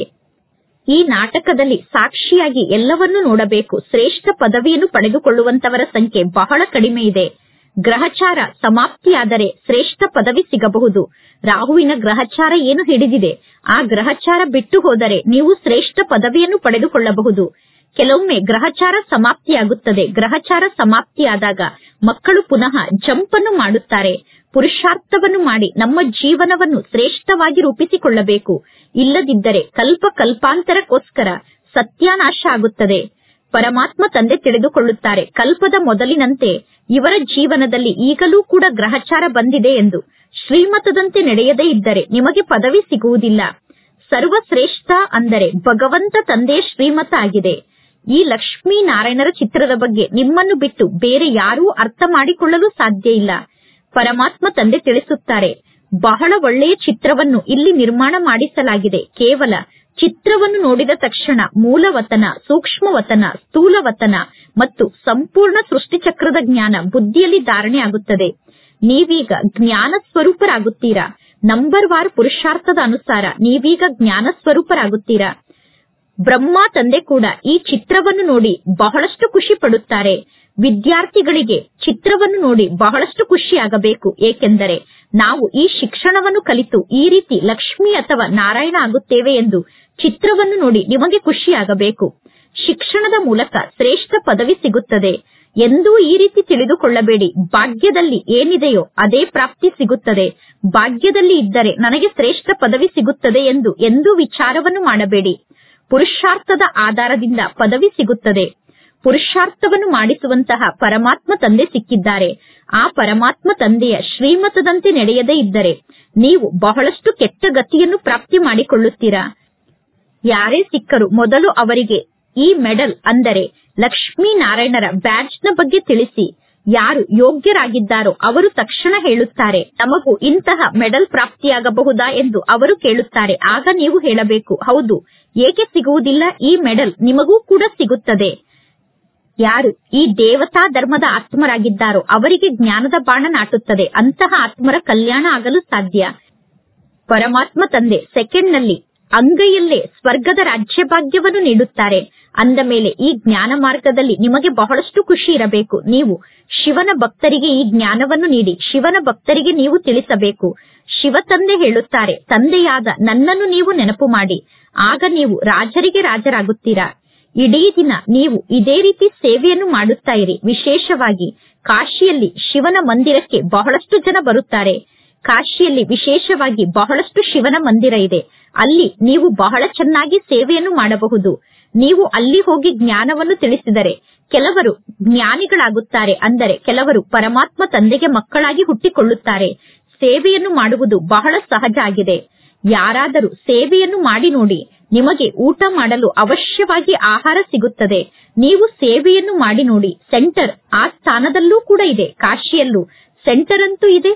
ಈ ನಾಟಕದಲ್ಲಿ ಸಾಕ್ಷಿಯಾಗಿ ಎಲ್ಲವನ್ನೂ ನೋಡಬೇಕು. ಶ್ರೇಷ್ಠ ಪದವಿಯನ್ನು ಪಡೆದುಕೊಳ್ಳುವಂತವರ ಸಂಖ್ಯೆ ಬಹಳ ಕಡಿಮೆ ಇದೆ. ಗ್ರಹಚಾರ ಸಮಾಪ್ತಿಯಾದರೆ ಶ್ರೇಷ್ಠ ಪದವಿ ಸಿಗಬಹುದು. ರಾಹುವಿನ ಗ್ರಹಚಾರ ಏನು ಹಿಡಿದಿದೆ, ಆ ಗ್ರಹಚಾರ ಬಿಟ್ಟು ಹೋದರೆ ನೀವು ಶ್ರೇಷ್ಠ ಪದವಿಯನ್ನು ಪಡೆದುಕೊಳ್ಳಬಹುದು. ಕೆಲವೊಮ್ಮೆ ಗ್ರಹಚಾರ ಸಮಾಪ್ತಿಯಾಗುತ್ತದೆ. ಗ್ರಹಚಾರ ಸಮಾಪ್ತಿಯಾದಾಗ ಮಕ್ಕಳು ಪುನಃ ಜಂಪ್ ಅನ್ನು ಮಾಡುತ್ತಾರೆ. ಪುರುಷಾರ್ಥವನ್ನು ಮಾಡಿ ನಮ್ಮ ಜೀವನವನ್ನು ಶ್ರೇಷ್ಠವಾಗಿ ರೂಪಿಸಿಕೊಳ್ಳಬೇಕು. ಇಲ್ಲದಿದ್ದರೆ ಕಲ್ಪ ಕಲ್ಪಾಂತರಕ್ಕೋಸ್ಕರ ಸತ್ಯಾನಾಶ ಆಗುತ್ತದೆ. ಪರಮಾತ್ಮ ತಂದೆ ತಿಳಿದುಕೊಳ್ಳುತ್ತಾರೆ, ಕಲ್ಪದ ಮೊದಲಿನಂತೆ ಇವರ ಜೀವನದಲ್ಲಿ ಈಗಲೂ ಕೂಡ ಗ್ರಹಚಾರ ಬಂದಿದೆ ಎಂದು. ಶ್ರೀಮತದಂತೆ ನಡೆಯದೇ ಇದ್ದರೆ ನಿಮಗೆ ಪದವಿ ಸಿಗುವುದಿಲ್ಲ. ಸರ್ವಶ್ರೇಷ್ಠ ಅಂದರೆ ಭಗವಂತ ತಂದೆಯ ಶ್ರೀಮತ ಆಗಿದೆ. ಈ ಲಕ್ಷ್ಮೀ ನಾರಾಯಣರ ಚಿತ್ರದ ಬಗ್ಗೆ ನಿಮ್ಮನ್ನು ಬಿಟ್ಟು ಬೇರೆ ಯಾರೂ ಅರ್ಥ ಮಾಡಿಕೊಳ್ಳಲು ಸಾಧ್ಯ ಇಲ್ಲ. ಪರಮಾತ್ಮ ತಂದೆ ತಿಳಿಸುತ್ತಾರೆ, ಬಹಳ ಒಳ್ಳೆಯ ಚಿತ್ರವನ್ನು ಇಲ್ಲಿ ನಿರ್ಮಾಣ ಮಾಡಿಸಲಾಗಿದೆ. ಕೇವಲ ಚಿತ್ರವನ್ನು ನೋಡಿದ ತಕ್ಷಣ ಮೂಲವತನ, ಸೂಕ್ಷ್ಮವತನ, ಸ್ಥೂಲವತನ ಮತ್ತು ಸಂಪೂರ್ಣ ಸೃಷ್ಟಿಚಕ್ರದ ಜ್ಞಾನ ಬುದ್ಧಿಯಲ್ಲಿ ಧಾರಣೆ ಆಗುತ್ತದೆ. ನೀವೀಗ ಜ್ಞಾನ ಸ್ವರೂಪರಾಗುತ್ತೀರಾ. ನಂಬರ್ ವಾರ್ ಪುರುಷಾರ್ಥದ ಅನುಸಾರ ನೀವೀಗ ಜ್ಞಾನ ಸ್ವರೂಪರಾಗುತ್ತೀರಾ. ಬ್ರಹ್ಮ ತಂದೆ ಕೂಡ ಈ ಚಿತ್ರವನ್ನು ನೋಡಿ ಬಹಳಷ್ಟು ಖುಷಿ ಪಡುತ್ತಾರೆ. ವಿದ್ಯಾರ್ಥಿಗಳಿಗೆ ಚಿತ್ರವನ್ನು ನೋಡಿ ಬಹಳಷ್ಟು ಖುಷಿಯಾಗಬೇಕು. ಏಕೆಂದರೆ ನಾವು ಈ ಶಿಕ್ಷಣವನ್ನು ಕಲಿತು ಈ ರೀತಿ ಲಕ್ಷ್ಮಿ ಅಥವಾ ನಾರಾಯಣ ಆಗುತ್ತೇವೆ ಎಂದು ಚಿತ್ರವನ್ನು ನೋಡಿ ನಿಮಗೆ ಖುಷಿಯಾಗಬೇಕು. ಶಿಕ್ಷಣದ ಮೂಲಕ ಶ್ರೇಷ್ಠ ಪದವಿ ಸಿಗುತ್ತದೆ. ಎಂದೂ ಈ ರೀತಿ ತಿಳಿದುಕೊಳ್ಳಬೇಡಿ, ಭಾಗ್ಯದಲ್ಲಿ ಏನಿದೆಯೋ ಅದೇ ಪ್ರಾಪ್ತಿ ಸಿಗುತ್ತದೆ. ಭಾಗ್ಯದಲ್ಲಿ ಇದ್ದರೆ ನನಗೆ ಶ್ರೇಷ್ಠ ಪದವಿ ಸಿಗುತ್ತದೆ ಎಂದು ಎಂದೂ ವಿಚಾರವನ್ನು ಮಾಡಬೇಡಿ. ಪುರುಷಾರ್ಥದ ಆಧಾರದಿಂದ ಪದವಿ ಸಿಗುತ್ತದೆ. ಪುರುಷಾರ್ಥವನ್ನು ಮಾಡಿಸುವಂತಹ ಪರಮಾತ್ಮ ತಂದೆ ಸಿಕ್ಕಿದ್ದಾರೆ. ಆ ಪರಮಾತ್ಮ ತಂದೆಯ ಶ್ರೀಮತದಂತೆ ನಡೆಯದೇ ಇದ್ದರೆ ನೀವು ಬಹಳಷ್ಟು ಕೆಟ್ಟ ಗತಿಯನ್ನು ಪ್ರಾಪ್ತಿ ಮಾಡಿಕೊಳ್ಳುತ್ತೀರಾ. ಯಾರೇ ಸಿಕ್ಕರು ಮೊದಲು ಅವರಿಗೆ ಈ ಮೆಡಲ್ ಅಂದರೆ ಲಕ್ಷ್ಮೀ ನಾರಾಯಣರ ಬ್ಯಾಡ್ಜ್ ನ ಬಗ್ಗೆ ತಿಳಿಸಿ. ಯಾರು ಯೋಗ್ಯರಾಗಿದ್ದಾರೋ ಅವರು ತಕ್ಷಣ ಹೇಳುತ್ತಾರೆ, ನಮಗೂ ಇಂತಹ ಮೆಡಲ್ ಪ್ರಾಪ್ತಿಯಾಗಬಹುದಾ ಎಂದು ಅವರು ಕೇಳುತ್ತಾರೆ. ಆಗ ನೀವು ಹೇಳಬೇಕು, ಹೌದು, ಏಕೆ ಸಿಗುವುದಿಲ್ಲ, ಈ ಮೆಡಲ್ ನಿಮಗೂ ಕೂಡ ಸಿಗುತ್ತದೆ. ಯಾರು ಈ ದೇವತಾ ಧರ್ಮದ ಆತ್ಮರಾಗಿದ್ದಾರೋ ಅವರಿಗೆ ಜ್ಞಾನದ ಬಾಣ ನಾಟುತ್ತದೆ. ಅಂತಹ ಆತ್ಮರ ಕಲ್ಯಾಣ ಆಗಲು ಸಾಧ್ಯ. ಪರಮಾತ್ಮ ತಂದೆ ಸೆಕೆಂಡ್ ನಲ್ಲಿ ಅಂಗೈಯಲ್ಲೇ ಸ್ವರ್ಗದ ರಾಜ್ಯಭಾಗ್ಯವನ್ನು ನೀಡುತ್ತಾರೆ. ಅಂದ ಮೇಲೆ ಈ ಜ್ಞಾನ ಮಾರ್ಗದಲ್ಲಿ ನಿಮಗೆ ಬಹಳಷ್ಟು ಖುಷಿ ಇರಬೇಕು. ನೀವು ಶಿವನ ಭಕ್ತರಿಗೆ ಈ ಜ್ಞಾನವನ್ನು ನೀಡಿ ಶಿವನ ಭಕ್ತರಿಗೆ ನೀವು ತಿಳಿಸಬೇಕು. ಶಿವ ತಂದೆ ಹೇಳುತ್ತಾರೆ, ತಂದೆಯಾದ ನನ್ನನ್ನು ನೀವು ನೆನಪು ಮಾಡಿ, ಆಗ ನೀವು ರಾಜರಿಗೆ ರಾಜರಾಗುತ್ತೀರಾ. ಇಡೀ ದಿನ ನೀವು ಇದೇ ರೀತಿ ಸೇವೆಯನ್ನು ಮಾಡುತ್ತಾ ಇರಿ. ವಿಶೇಷವಾಗಿ ಕಾಶಿಯಲ್ಲಿ ಶಿವನ ಮಂದಿರಕ್ಕೆ ಬಹಳಷ್ಟು ಜನ ಬರುತ್ತಾರೆ. ಕಾಶಿಯಲ್ಲಿ ವಿಶೇಷವಾಗಿ ಬಹಳಷ್ಟು ಶಿವನ ಮಂದಿರ ಇದೆ. ಅಲ್ಲಿ ನೀವು ಬಹಳ ಚೆನ್ನಾಗಿ ಸೇವೆಯನ್ನು ಮಾಡಬಹುದು. ನೀವು ಅಲ್ಲಿ ಹೋಗಿ ಜ್ಞಾನವನ್ನು ತಿಳಿಸಿದರೆ ಕೆಲವರು ಜ್ಞಾನಿಗಳಾಗುತ್ತಾರೆ. ಅಂದರೆ ಕೆಲವರು ಪರಮಾತ್ಮ ತಂದೆಗೆ ಮಕ್ಕಳಾಗಿ ಹುಟ್ಟಿಕೊಳ್ಳುತ್ತಾರೆ. ಸೇವೆಯನ್ನು ಮಾಡುವುದು ಬಹಳ ಸಹಜ ಆಗಿದೆ. ಯಾರಾದರೂ ಸೇವೆಯನ್ನು ಮಾಡಿ ನೋಡಿ, ನಿಮಗೆ ಊಟ ಮಾಡಲು ಅವಶ್ಯವಾಗಿ ಆಹಾರ ಸಿಗುತ್ತದೆ. ನೀವು ಸೇವೆಯನ್ನು ಮಾಡಿ ನೋಡಿ. ಸೆಂಟರ್ ಆ ಸ್ಥಾನದಲ್ಲೂ ಕೂಡ ಇದೆ. ಕಾಶಿಯಲ್ಲೂ ಸೆಂಟರ್ ಅಂತೂ ಇದೆ.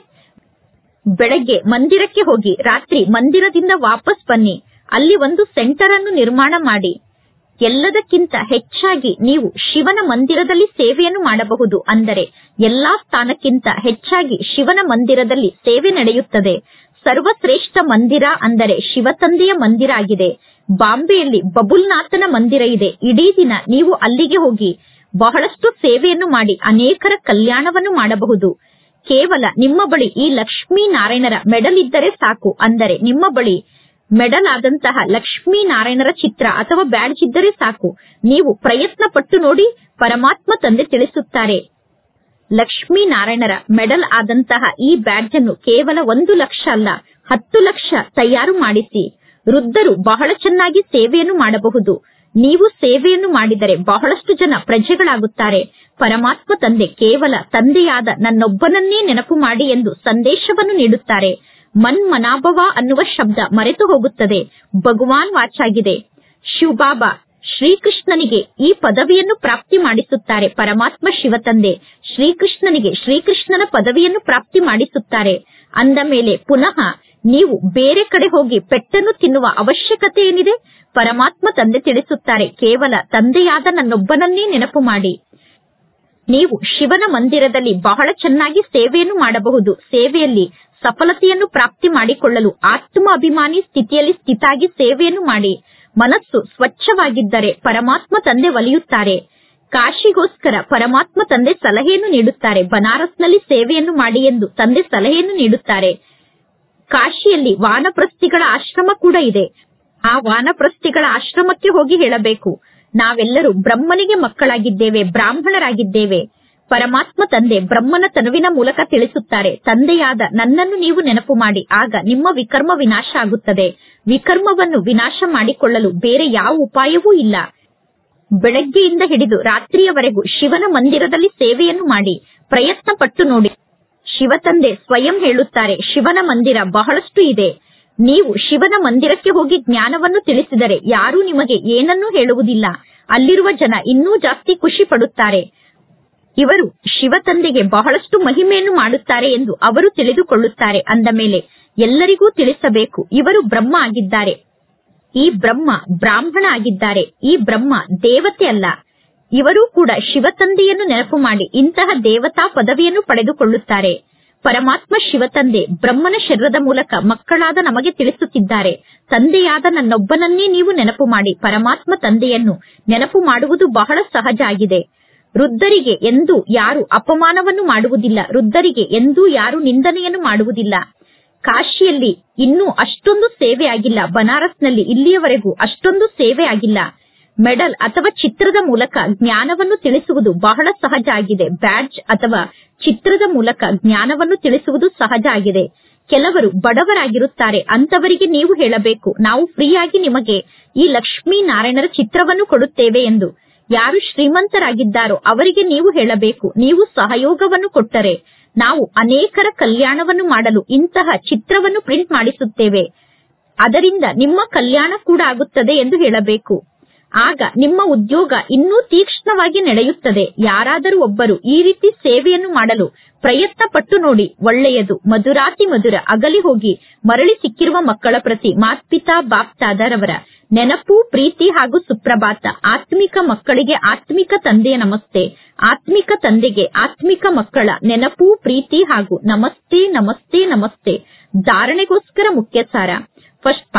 ಬೆಳಗ್ಗೆ ಮಂದಿರಕ್ಕೆ ಹೋಗಿ ರಾತ್ರಿ ಮಂದಿರದಿಂದ ವಾಪಸ್ ಬನ್ನಿ. ಅಲ್ಲಿ ಒಂದು ಸೆಂಟರ್ ಅನ್ನು ನಿರ್ಮಾಣ ಮಾಡಿ. ಎಲ್ಲದಕ್ಕಿಂತ ಹೆಚ್ಚಾಗಿ ನೀವು ಶಿವನ ಮಂದಿರದಲ್ಲಿ ಸೇವೆಯನ್ನು ಮಾಡಬಹುದು. ಅಂದರೆ ಎಲ್ಲಾ ಸ್ಥಾನಕ್ಕಿಂತ ಹೆಚ್ಚಾಗಿ ಶಿವನ ಮಂದಿರದಲ್ಲಿ ಸೇವೆ ನಡೆಯುತ್ತದೆ. ಸರ್ವಶ್ರೇಷ್ಠ ಮಂದಿರ ಅಂದರೆ ಶಿವತಂದೆಯ ಮಂದಿರ ಆಗಿದೆ. ಬಾಂಬೆಯಲ್ಲಿ ಬಬುಲ್ನಾಥನ ಮಂದಿರ ಇದೆ. ಇಡೀ ದಿನ ನೀವು ಅಲ್ಲಿಗೆ ಹೋಗಿ ಬಹಳಷ್ಟು ಸೇವೆಯನ್ನು ಮಾಡಿ ಅನೇಕರ ಕಲ್ಯಾಣವನ್ನು ಮಾಡಬಹುದು. ಕೇವಲ ನಿಮ್ಮ ಬಳಿ ಈ ಲಕ್ಷ್ಮೀ ನಾರಾಯಣರ ಮೆಡಲ್ ಇದ್ದರೆ ಸಾಕು. ಅಂದರೆ ನಿಮ್ಮ ಬಳಿ ಮೆಡಲ್ ಆದಂತಹ ಲಕ್ಷ್ಮೀ ನಾರಾಯಣರ ಚಿತ್ರ ಅಥವಾ ಬ್ಯಾಡ್ಜ್ ಇದ್ದರೆ ಸಾಕು. ನೀವು ಪ್ರಯತ್ನ ಪಟ್ಟು ನೋಡಿ. ಪರಮಾತ್ಮ ತಂದೆ ತಿಳಿಸುತ್ತಾರೆ, ಲಕ್ಷ್ಮೀ ನಾರಾಯಣರ ಮೆಡಲ್ ಆದಂತಹ ಈ ಬ್ಯಾಡ್ಜ್ ಅನ್ನು ಕೇವಲ ಒಂದು ಲಕ್ಷ ಅಲ್ಲ, ಹತ್ತು ಲಕ್ಷ ತಯಾರು ಮಾಡಿಸಿ. ವೃದ್ಧರು ಬಹಳ ಚೆನ್ನಾಗಿ ಸೇವೆಯನ್ನು ಮಾಡಬಹುದು. ನೀವು ಸೇವೆಯನ್ನು ಮಾಡಿದರೆ ಬಹಳಷ್ಟು ಜನ ಪ್ರಜೆಗಳಾಗುತ್ತಾರೆ. ಪರಮಾತ್ಮ ತಂದೆ ಕೇವಲ ತಂದೆಯಾದ ನನ್ನೊಬ್ಬನನ್ನೇ ನೆನಪು ಮಾಡಿ ಎಂದು ಸಂದೇಶವನ್ನು ನೀಡುತ್ತಾರೆ. ಮನ್ಮನಾಭವ ಅನ್ನುವ ಶಬ್ದ ಮರೆತು ಹೋಗುತ್ತದೆ. ಭಗವಾನ್ ವಾಚಾಗಿದೆ. ಶಿವಬಾಬಾ ಶ್ರೀಕೃಷ್ಣನಿಗೆ ಈ ಪದವಿಯನ್ನು ಪ್ರಾಪ್ತಿ ಮಾಡಿಸುತ್ತಾರೆ. ಪರಮಾತ್ಮ ಶಿವತಂದೆ ಶ್ರೀಕೃಷ್ಣನಿಗೆ ಶ್ರೀಕೃಷ್ಣನ ಪದವಿಯನ್ನು ಪ್ರಾಪ್ತಿ ಮಾಡಿಸುತ್ತಾರೆ. ಅಂದ ಮೇಲೆ ಪುನಃ ನೀವು ಬೇರೆ ಕಡೆ ಹೋಗಿ ಪೆಟ್ಟನ್ನು ತಿನ್ನುವ ಅವಶ್ಯಕತೆ ಏನಿದೆ? ಪರಮಾತ್ಮ ತಂದೆ ತಿಳಿಸುತ್ತಾರೆ, ಕೇವಲ ತಂದೆಯಾದ ನನ್ನೊಬ್ಬನನ್ನೇ ನೆನಪು ಮಾಡಿ. ನೀವು ಶಿವನ ಮಂದಿರದಲ್ಲಿ ಬಹಳ ಚೆನ್ನಾಗಿ ಸೇವೆಯನ್ನು ಮಾಡಬಹುದು. ಸೇವೆಯಲ್ಲಿ ಸಫಲತೆಯನ್ನು ಪ್ರಾಪ್ತಿ ಮಾಡಿಕೊಳ್ಳಲು ಆತ್ಮ ಅಭಿಮಾನಿ ಸ್ಥಿತಿಯಲ್ಲಿ ಸ್ಥಿತಾಗಿ ಸೇವೆಯನ್ನು ಮಾಡಿ. ಮನಸ್ಸು ಸ್ವಚ್ಛವಾಗಿದ್ದರೆ ಪರಮಾತ್ಮ ತಂದೆ ಒಲಿಯುತ್ತಾರೆ. ಕಾಶಿಗೋಸ್ಕರ ಪರಮಾತ್ಮ ತಂದೆ ಸಲಹೆಯನ್ನು ನೀಡುತ್ತಾರೆ. ಬನಾರಸ್ನಲ್ಲಿ ಸೇವೆಯನ್ನು ಮಾಡಿ ಎಂದು ತಂದೆ ಸಲಹೆಯನ್ನು ನೀಡುತ್ತಾರೆ. ಕಾಶಿಯಲ್ಲಿ ವಾನಪ್ರಸ್ಥಿಗಳ ಆಶ್ರಮ ಕೂಡ ಇದೆ. ಆ ವಾನಪ್ರಸ್ಥಿಗಳ ಆಶ್ರಮಕ್ಕೆ ಹೋಗಿ ಹೇಳಬೇಕು, ನಾವೆಲ್ಲರೂ ಬ್ರಹ್ಮನಿಗೆ ಮಕ್ಕಳಾಗಿದ್ದೇವೆ, ಬ್ರಾಹ್ಮಣರಾಗಿದ್ದೇವೆ. ಪರಮಾತ್ಮ ತಂದೆ ಬ್ರಹ್ಮನ ತನುವಿನ ಮೂಲಕ ತಿಳಿಸುತ್ತಾರೆ, ತಂದೆಯಾದ ನನ್ನನ್ನು ನೀವು ನೆನಪು ಮಾಡಿ, ಆಗ ನಿಮ್ಮ ವಿಕರ್ಮ ವಿನಾಶ ಆಗುತ್ತದೆ. ವಿಕರ್ಮವನ್ನು ವಿನಾಶ ಮಾಡಿಕೊಳ್ಳಲು ಬೇರೆ ಯಾವ ಉಪಾಯವೂ ಇಲ್ಲ. ಬೆಳಗ್ಗೆಯಿಂದ ಹಿಡಿದು ರಾತ್ರಿಯವರೆಗೂ ಶಿವನ ಮಂದಿರದಲ್ಲಿ ಸೇವೆಯನ್ನು ಮಾಡಿ ಪ್ರಯತ್ನ ಪಟ್ಟು ನೋಡಿ. ಶಿವತಂದೆ ಸ್ವಯಂ ಹೇಳುತ್ತಾರೆ, ಶಿವನ ಮಂದಿರ ಬಹಳಷ್ಟು ಇದೆ. ನೀವು ಶಿವನ ಮಂದಿರಕ್ಕೆ ಹೋಗಿ ಜ್ಞಾನವನ್ನು ತಿಳಿಸಿದರೆ ಯಾರೂ ನಿಮಗೆ ಏನನ್ನೂ ಹೇಳುವುದಿಲ್ಲ. ಅಲ್ಲಿರುವ ಜನ ಇನ್ನೂ ಜಾಸ್ತಿ ಖುಷಿ ಪಡುತ್ತಾರೆ. ಇವರು ಶಿವತಂದೆಗೆ ಬಹಳಷ್ಟು ಮಹಿಮೆಯನ್ನು ಮಾಡುತ್ತಾರೆ ಎಂದು ಅವರು ತಿಳಿದುಕೊಳ್ಳುತ್ತಾರೆ. ಅಂದ ಮೇಲೆ ಎಲ್ಲರಿಗೂ ತಿಳಿಸಬೇಕು, ಇವರು ಬ್ರಹ್ಮ ಆಗಿದ್ದಾರೆ. ಈ ಬ್ರಹ್ಮ ಬ್ರಾಹ್ಮಣ ಆಗಿದ್ದಾರೆ. ಈ ಬ್ರಹ್ಮ ದೇವತೆ ಅಲ್ಲ. ಇವರೂ ಕೂಡ ಶಿವತಂದೆಯನ್ನು ನೆನಪು ಮಾಡಿ ಇಂತಹ ದೇವತಾ ಪದವಿಯನ್ನು ಪಡೆದುಕೊಳ್ಳುತ್ತಾರೆ. ಪರಮಾತ್ಮ ಶಿವತಂದೆ ಬ್ರಹ್ಮನ ಶರೀರದ ಮೂಲಕ ಮಕ್ಕಳಾದ ನಮಗೆ ತಿಳಿಸುತ್ತಿದ್ದಾರೆ, ತಂದೆಯಾದ ನನ್ನೊಬ್ಬನನ್ನೇ ನೀವು ನೆನಪು ಮಾಡಿ. ಪರಮಾತ್ಮ ತಂದೆಯನ್ನು ನೆನಪು ಮಾಡುವುದು ಬಹಳ ಸಹಜ ಆಗಿದೆ. ವೃದ್ಧರಿಗೆ ಎಂದೂ ಯಾರು ಅಪಮಾನವನ್ನು ಮಾಡುವುದಿಲ್ಲ. ವೃದ್ಧರಿಗೆ ಎಂದೂ ಯಾರು ನಿಂದನೆಯನ್ನು ಮಾಡುವುದಿಲ್ಲ. ಕಾಶಿಯಲ್ಲಿ ಇನ್ನೂ ಅಷ್ಟೊಂದು ಸೇವೆ ಆಗಿಲ್ಲ. ಬನಾರಸ್ನಲ್ಲಿ ಇಲ್ಲಿಯವರೆಗೂ ಅಷ್ಟೊಂದು ಸೇವೆ ಆಗಿಲ್ಲ. ಮೆಡಲ್ ಅಥವಾ ಚಿತ್ರದ ಮೂಲಕ ಜ್ಞಾನವನ್ನು ತಿಳಿಸುವುದು ಬಹಳ ಸಹಜ ಆಗಿದೆ. ಬ್ಯಾಡ್ಜ್ ಅಥವಾ ಚಿತ್ರದ ಮೂಲಕ ಜ್ಞಾನವನ್ನು ತಿಳಿಸುವುದು ಸಹಜ ಆಗಿದೆ. ಕೆಲವರು ಬಡವರಾಗಿರುತ್ತಾರೆ. ಅಂತವರಿಗೆ ನೀವು ಹೇಳಬೇಕು, ನಾವು ಫ್ರೀಯಾಗಿ ನಿಮಗೆ ಈ ಲಕ್ಷ್ಮೀ ನಾರಾಯಣರ ಚಿತ್ರವನ್ನು ಕೊಡುತ್ತೇವೆ ಎಂದು. ಯಾರು ಶ್ರೀಮಂತರಾಗಿದ್ದಾರೋ ಅವರಿಗೆ ನೀವು ಹೇಳಬೇಕು, ನೀವು ಸಹಯೋಗವನ್ನು ಕೊಟ್ಟರೆ ನಾವು ಅನೇಕರ ಕಲ್ಯಾಣವನ್ನು ಮಾಡಲು ಇಂತಹ ಚಿತ್ರವನ್ನು ಪ್ರಿಂಟ್ ಮಾಡಿಸುತ್ತೇವೆ. ಅದರಿಂದ ನಿಮ್ಮ ಕಲ್ಯಾಣ ಕೂಡ ಆಗುತ್ತದೆ ಎಂದು ಹೇಳಬೇಕು. ಆಗ ನಿಮ್ಮ ಉದ್ಯೋಗ ಇನ್ನೂ ತೀಕ್ಷ್ಣವಾಗಿ ನಡೆಯುತ್ತದೆ. ಯಾರಾದರೂ ಒಬ್ಬರು ಈ ರೀತಿ ಸೇವೆಯನ್ನು ಮಾಡಲು ಪ್ರಯತ್ನ ಪಟ್ಟು ನೋಡಿ, ಒಳ್ಳೆಯದು. ಮಧುರಾತಿ ಮಧುರ ಅಗಲಿ ಹೋಗಿ ಮರಳಿ ಸಿಕ್ಕಿರುವ ಮಕ್ಕಳ ಪ್ರತಿ ಮಾತ್ಪಿತಾ ಬಾಪ್ತಾದರವರ ನೆನಪು, ಪ್ರೀತಿ ಹಾಗೂ ಸುಪ್ರಭಾತ. ಆತ್ಮಿಕ ಮಕ್ಕಳಿಗೆ ಆತ್ಮಿಕ ತಂದೆಯ ನಮಸ್ತೆ. ಆತ್ಮಿಕ ತಂದೆಗೆ ಆತ್ಮಿಕ ಮಕ್ಕಳ ನೆನಪು, ಪ್ರೀತಿ ಹಾಗೂ ನಮಸ್ತೆ ನಮಸ್ತೆ ನಮಸ್ತೆ. ಧಾರಣೆಗೋಸ್ಕರ ಮುಖ್ಯ ಸಾರ. ಫಸ್ಟ್ ಪಾಯಿಂಟ್,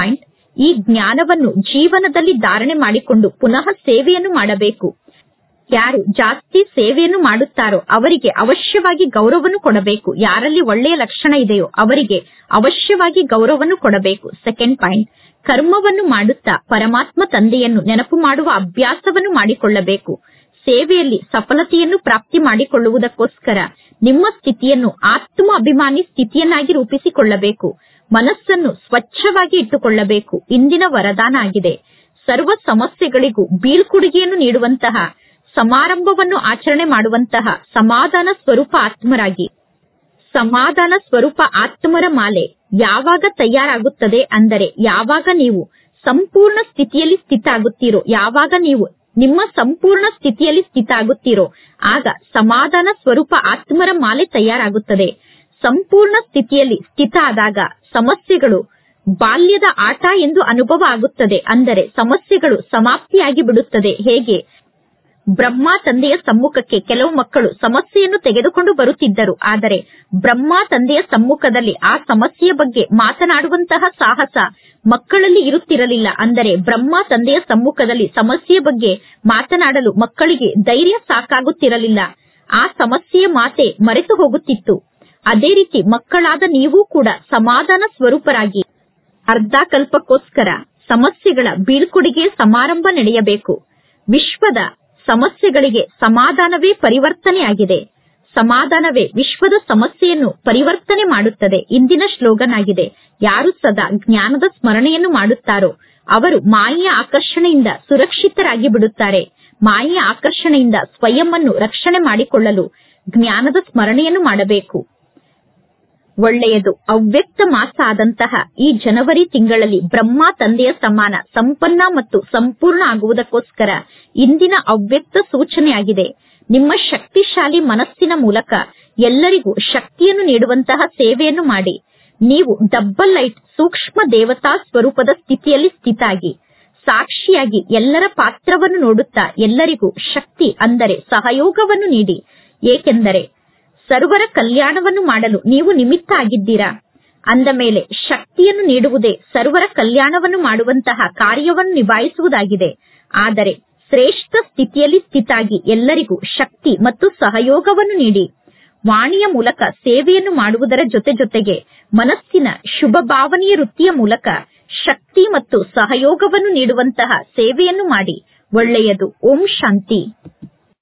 ಈ ಜ್ಞಾನವನ್ನು ಜೀವನದಲ್ಲಿ ಧಾರಣೆ ಮಾಡಿಕೊಂಡು ಪುನಃ ಸೇವೆಯನ್ನು ಮಾಡಬೇಕು. ಯಾರು ಜಾಸ್ತಿ ಸೇವೆಯನ್ನು ಮಾಡುತ್ತಾರೋ ಅವರಿಗೆ ಅವಶ್ಯವಾಗಿ ಗೌರವವನ್ನು ಕೊಡಬೇಕು. ಯಾರಲ್ಲಿ ಒಳ್ಳೆಯ ಲಕ್ಷಣ ಇದೆಯೋ ಅವರಿಗೆ ಅವಶ್ಯವಾಗಿ ಗೌರವವನ್ನು ಕೊಡಬೇಕು. ಸೆಕೆಂಡ್ ಪಾಯಿಂಟ್, ಕರ್ಮವನ್ನು ಮಾಡುತ್ತಾ ಪರಮಾತ್ಮ ತಂದೆಯನ್ನು ನೆನಪು ಮಾಡುವ ಅಭ್ಯಾಸವನ್ನು ಮಾಡಿಕೊಳ್ಳಬೇಕು. ಸೇವೆಯಲ್ಲಿ ಸಫಲತೆಯನ್ನು ಪ್ರಾಪ್ತಿ ಮಾಡಿಕೊಳ್ಳುವುದಕ್ಕೋಸ್ಕರ ನಿಮ್ಮ ಸ್ಥಿತಿಯನ್ನು ಆತ್ಮ ಅಭಿಮಾನಿ ಸ್ಥಿತಿಯನ್ನಾಗಿ ರೂಪಿಸಿಕೊಳ್ಳಬೇಕು. ಮನಸ್ಸನ್ನು ಸ್ವಚ್ಛವಾಗಿ ಇಟ್ಟುಕೊಳ್ಳಬೇಕು. ಇಂದಿನ ವರದಾನ ಆಗಿದೆ. ಸರ್ವ ಸಮಸ್ಯೆಗಳಿಗೂ ಬೀಳ್ಕೊಡುಗೆಯನ್ನು ನೀಡುವಂತಹ, ಸಮಾರಂಭವನ್ನು ಆಚರಣೆ ಮಾಡುವಂತಹ ಸಮಾಧಾನ ಸ್ವರೂಪ ಆತ್ಮರಾಗಿ. ಸಮಾಧಾನ ಸ್ವರೂಪ ಆತ್ಮರ ಮಾಲೆ ಯಾವಾಗ ತಯಾರಾಗುತ್ತದೆ ಅಂದರೆ ಯಾವಾಗ ನೀವು ಸಂಪೂರ್ಣ ಸ್ಥಿತಿಯಲ್ಲಿ ಸ್ಥಿತ ಆಗುತ್ತೀರೋ, ಯಾವಾಗ ನೀವು ನಿಮ್ಮ ಸಂಪೂರ್ಣ ಸ್ಥಿತಿಯಲ್ಲಿ ಸ್ಥಿತ ಆಗುತ್ತೀರೋ ಆಗ ಸಮಾಧಾನ ಸ್ವರೂಪ ಆತ್ಮರ ಮಾಲೆ ತಯಾರಾಗುತ್ತದೆ. ಸಂಪೂರ್ಣ ಸ್ಥಿತಿಯಲ್ಲಿ ಸ್ಥಿತ ಆದಾಗ ಸಮಸ್ಯೆಗಳು ಬಾಲ್ಯದ ಆಟ ಎಂದು ಅನುಭವ ಆಗುತ್ತದೆ. ಅಂದರೆ ಸಮಸ್ಯೆಗಳು ಸಮಾಪ್ತಿಯಾಗಿ ಬಿಡುತ್ತದೆ. ಹೇಗೆ ಬ್ರಹ್ಮ ತಂದೆಯ ಸಮ್ಮುಖಕ್ಕೆ ಕೆಲವು ಮಕ್ಕಳು ಸಮಸ್ಯೆಯನ್ನು ತೆಗೆದುಕೊಂಡು ಬರುತ್ತಿದ್ದರು. ಆದರೆ ಬ್ರಹ್ಮ ತಂದೆಯ ಸಮ್ಮುಖದಲ್ಲಿ ಆ ಸಮಸ್ಯೆಯ ಬಗ್ಗೆ ಮಾತನಾಡುವಂತಹ ಸಾಹಸ ಮಕ್ಕಳಲ್ಲಿ ಇರುತ್ತಿರಲಿಲ್ಲ. ಅಂದರೆ ಬ್ರಹ್ಮ ತಂದೆಯ ಸಮ್ಮುಖದಲ್ಲಿ ಸಮಸ್ಯೆಯ ಬಗ್ಗೆ ಮಾತನಾಡಲು ಮಕ್ಕಳಿಗೆ ಧೈರ್ಯ ಸಾಕಾಗುತ್ತಿರಲಿಲ್ಲ. ಆ ಸಮಸ್ಯೆಯ ಮಾತೆ ಮರೆತು ಹೋಗುತ್ತಿತ್ತು. ಅದೇ ರೀತಿ ಮಕ್ಕಳಾದ ನೀವು ಕೂಡ ಸಮಾಧಾನ ಸ್ವರೂಪರಾಗಿ ಅರ್ಧ ಕಲ್ಪಕ್ಕೋಸ್ಕರ ಸಮಸ್ಯೆಗಳ ಬೀಳ್ಕೊಡುಗೆ ಸಮಾರಂಭ ನಡೆಯಬೇಕು. ವಿಶ್ವದ ಸಮಸ್ಯೆಗಳಿಗೆ ಸಮಾಧಾನವೇ ಪರಿವರ್ತನೆಯಾಗಿದೆ. ಸಮಾಧಾನವೇ ವಿಶ್ವದ ಸಮಸ್ಯೆಯನ್ನು ಪರಿವರ್ತನೆ ಮಾಡುತ್ತದೆ. ಇಂದಿನ ಶ್ಲೋಗನ್ ಆಗಿದೆ, ಯಾರು ಸದಾ ಜ್ಞಾನದ ಸ್ಮರಣೆಯನ್ನು ಮಾಡುತ್ತಾರೋ ಅವರು ಮಾಯೆಯ ಆಕರ್ಷಣೆಯಿಂದ ಸುರಕ್ಷಿತರಾಗಿ ಬಿಡುತ್ತಾರೆ. ಮಾಯೆಯ ಆಕರ್ಷಣೆಯಿಂದ ಸ್ವಯಂ ಅನ್ನು ರಕ್ಷಣೆ ಮಾಡಿಕೊಳ್ಳಲು ಜ್ಞಾನದ ಸ್ಮರಣೆಯನ್ನು ಮಾಡಬೇಕು. ಒಳ್ಳೆಯದು. ಅವ್ಯಕ್ತ ಮಾಸ ಆದಂತಹ ಈ ಜನವರಿ ತಿಂಗಳಲ್ಲಿ ಬ್ರಹ್ಮ ತಂದೆಯ ಸಮಾನ ಸಂಪನ್ನ ಮತ್ತು ಸಂಪೂರ್ಣ ಆಗುವುದಕ್ಕೋಸ್ಕರ ಇಂದಿನ ಅವ್ಯಕ್ತ ಸೂಚನೆಯಾಗಿದೆ. ನಿಮ್ಮ ಶಕ್ತಿಶಾಲಿ ಮನಸ್ಸಿನ ಮೂಲಕ ಎಲ್ಲರಿಗೂ ಶಕ್ತಿಯನ್ನು ನೀಡುವಂತಹ ಸೇವೆಯನ್ನು ಮಾಡಿ. ನೀವು ಡಬ್ಬಲ್ ಲೈಟ್ ಸೂಕ್ಷ್ಮ ದೇವತಾ ಸ್ವರೂಪದ ಸ್ಥಿತಿಯಲ್ಲಿ ಸ್ಥಿತಾಗಿ ಸಾಕ್ಷಿಯಾಗಿ ಎಲ್ಲರ ಪಾತ್ರವನ್ನು ನೋಡುತ್ತಾ ಎಲ್ಲರಿಗೂ ಶಕ್ತಿ ಅಂದರೆ ಸಹಯೋಗವನ್ನು ನೀಡಿ. ಏಕೆಂದರೆ ಸರ್ವರ ಕಲ್ಯಾಣವನ್ನು ಮಾಡಲು ನೀವು ನಿಮಿತ್ತ ಆಗಿದ್ದೀರಾ. ಅಂದ ಮೇಲೆ ಶಕ್ತಿಯನ್ನು ನೀಡುವುದೇ ಸರ್ವರ ಕಲ್ಯಾಣವನ್ನು ಮಾಡುವಂತಹ ಕಾರ್ಯವನ್ನು ನಿಭಾಯಿಸುವುದಾಗಿದೆ. ಆದರೆ ಶ್ರೇಷ್ಠ ಸ್ಥಿತಿಯಲ್ಲಿ ಸ್ಥಿತಾಗಿ ಎಲ್ಲರಿಗೂ ಶಕ್ತಿ ಮತ್ತು ಸಹಯೋಗವನ್ನು ನೀಡಿ. ವಾಣಿಯ ಮೂಲಕ ಸೇವೆಯನ್ನು ಮಾಡುವುದರ ಜೊತೆ ಜೊತೆಗೆ ಮನಸ್ಸಿನ ಶುಭ ಭಾವನೆಯ ವೃತ್ತಿಯ ಮೂಲಕ ಶಕ್ತಿ ಮತ್ತು ಸಹಯೋಗವನ್ನು ನೀಡುವಂತಹ ಸೇವೆಯನ್ನು ಮಾಡಿ. ಒಳ್ಳೆಯದು. ಓಂ ಶಾಂತಿ.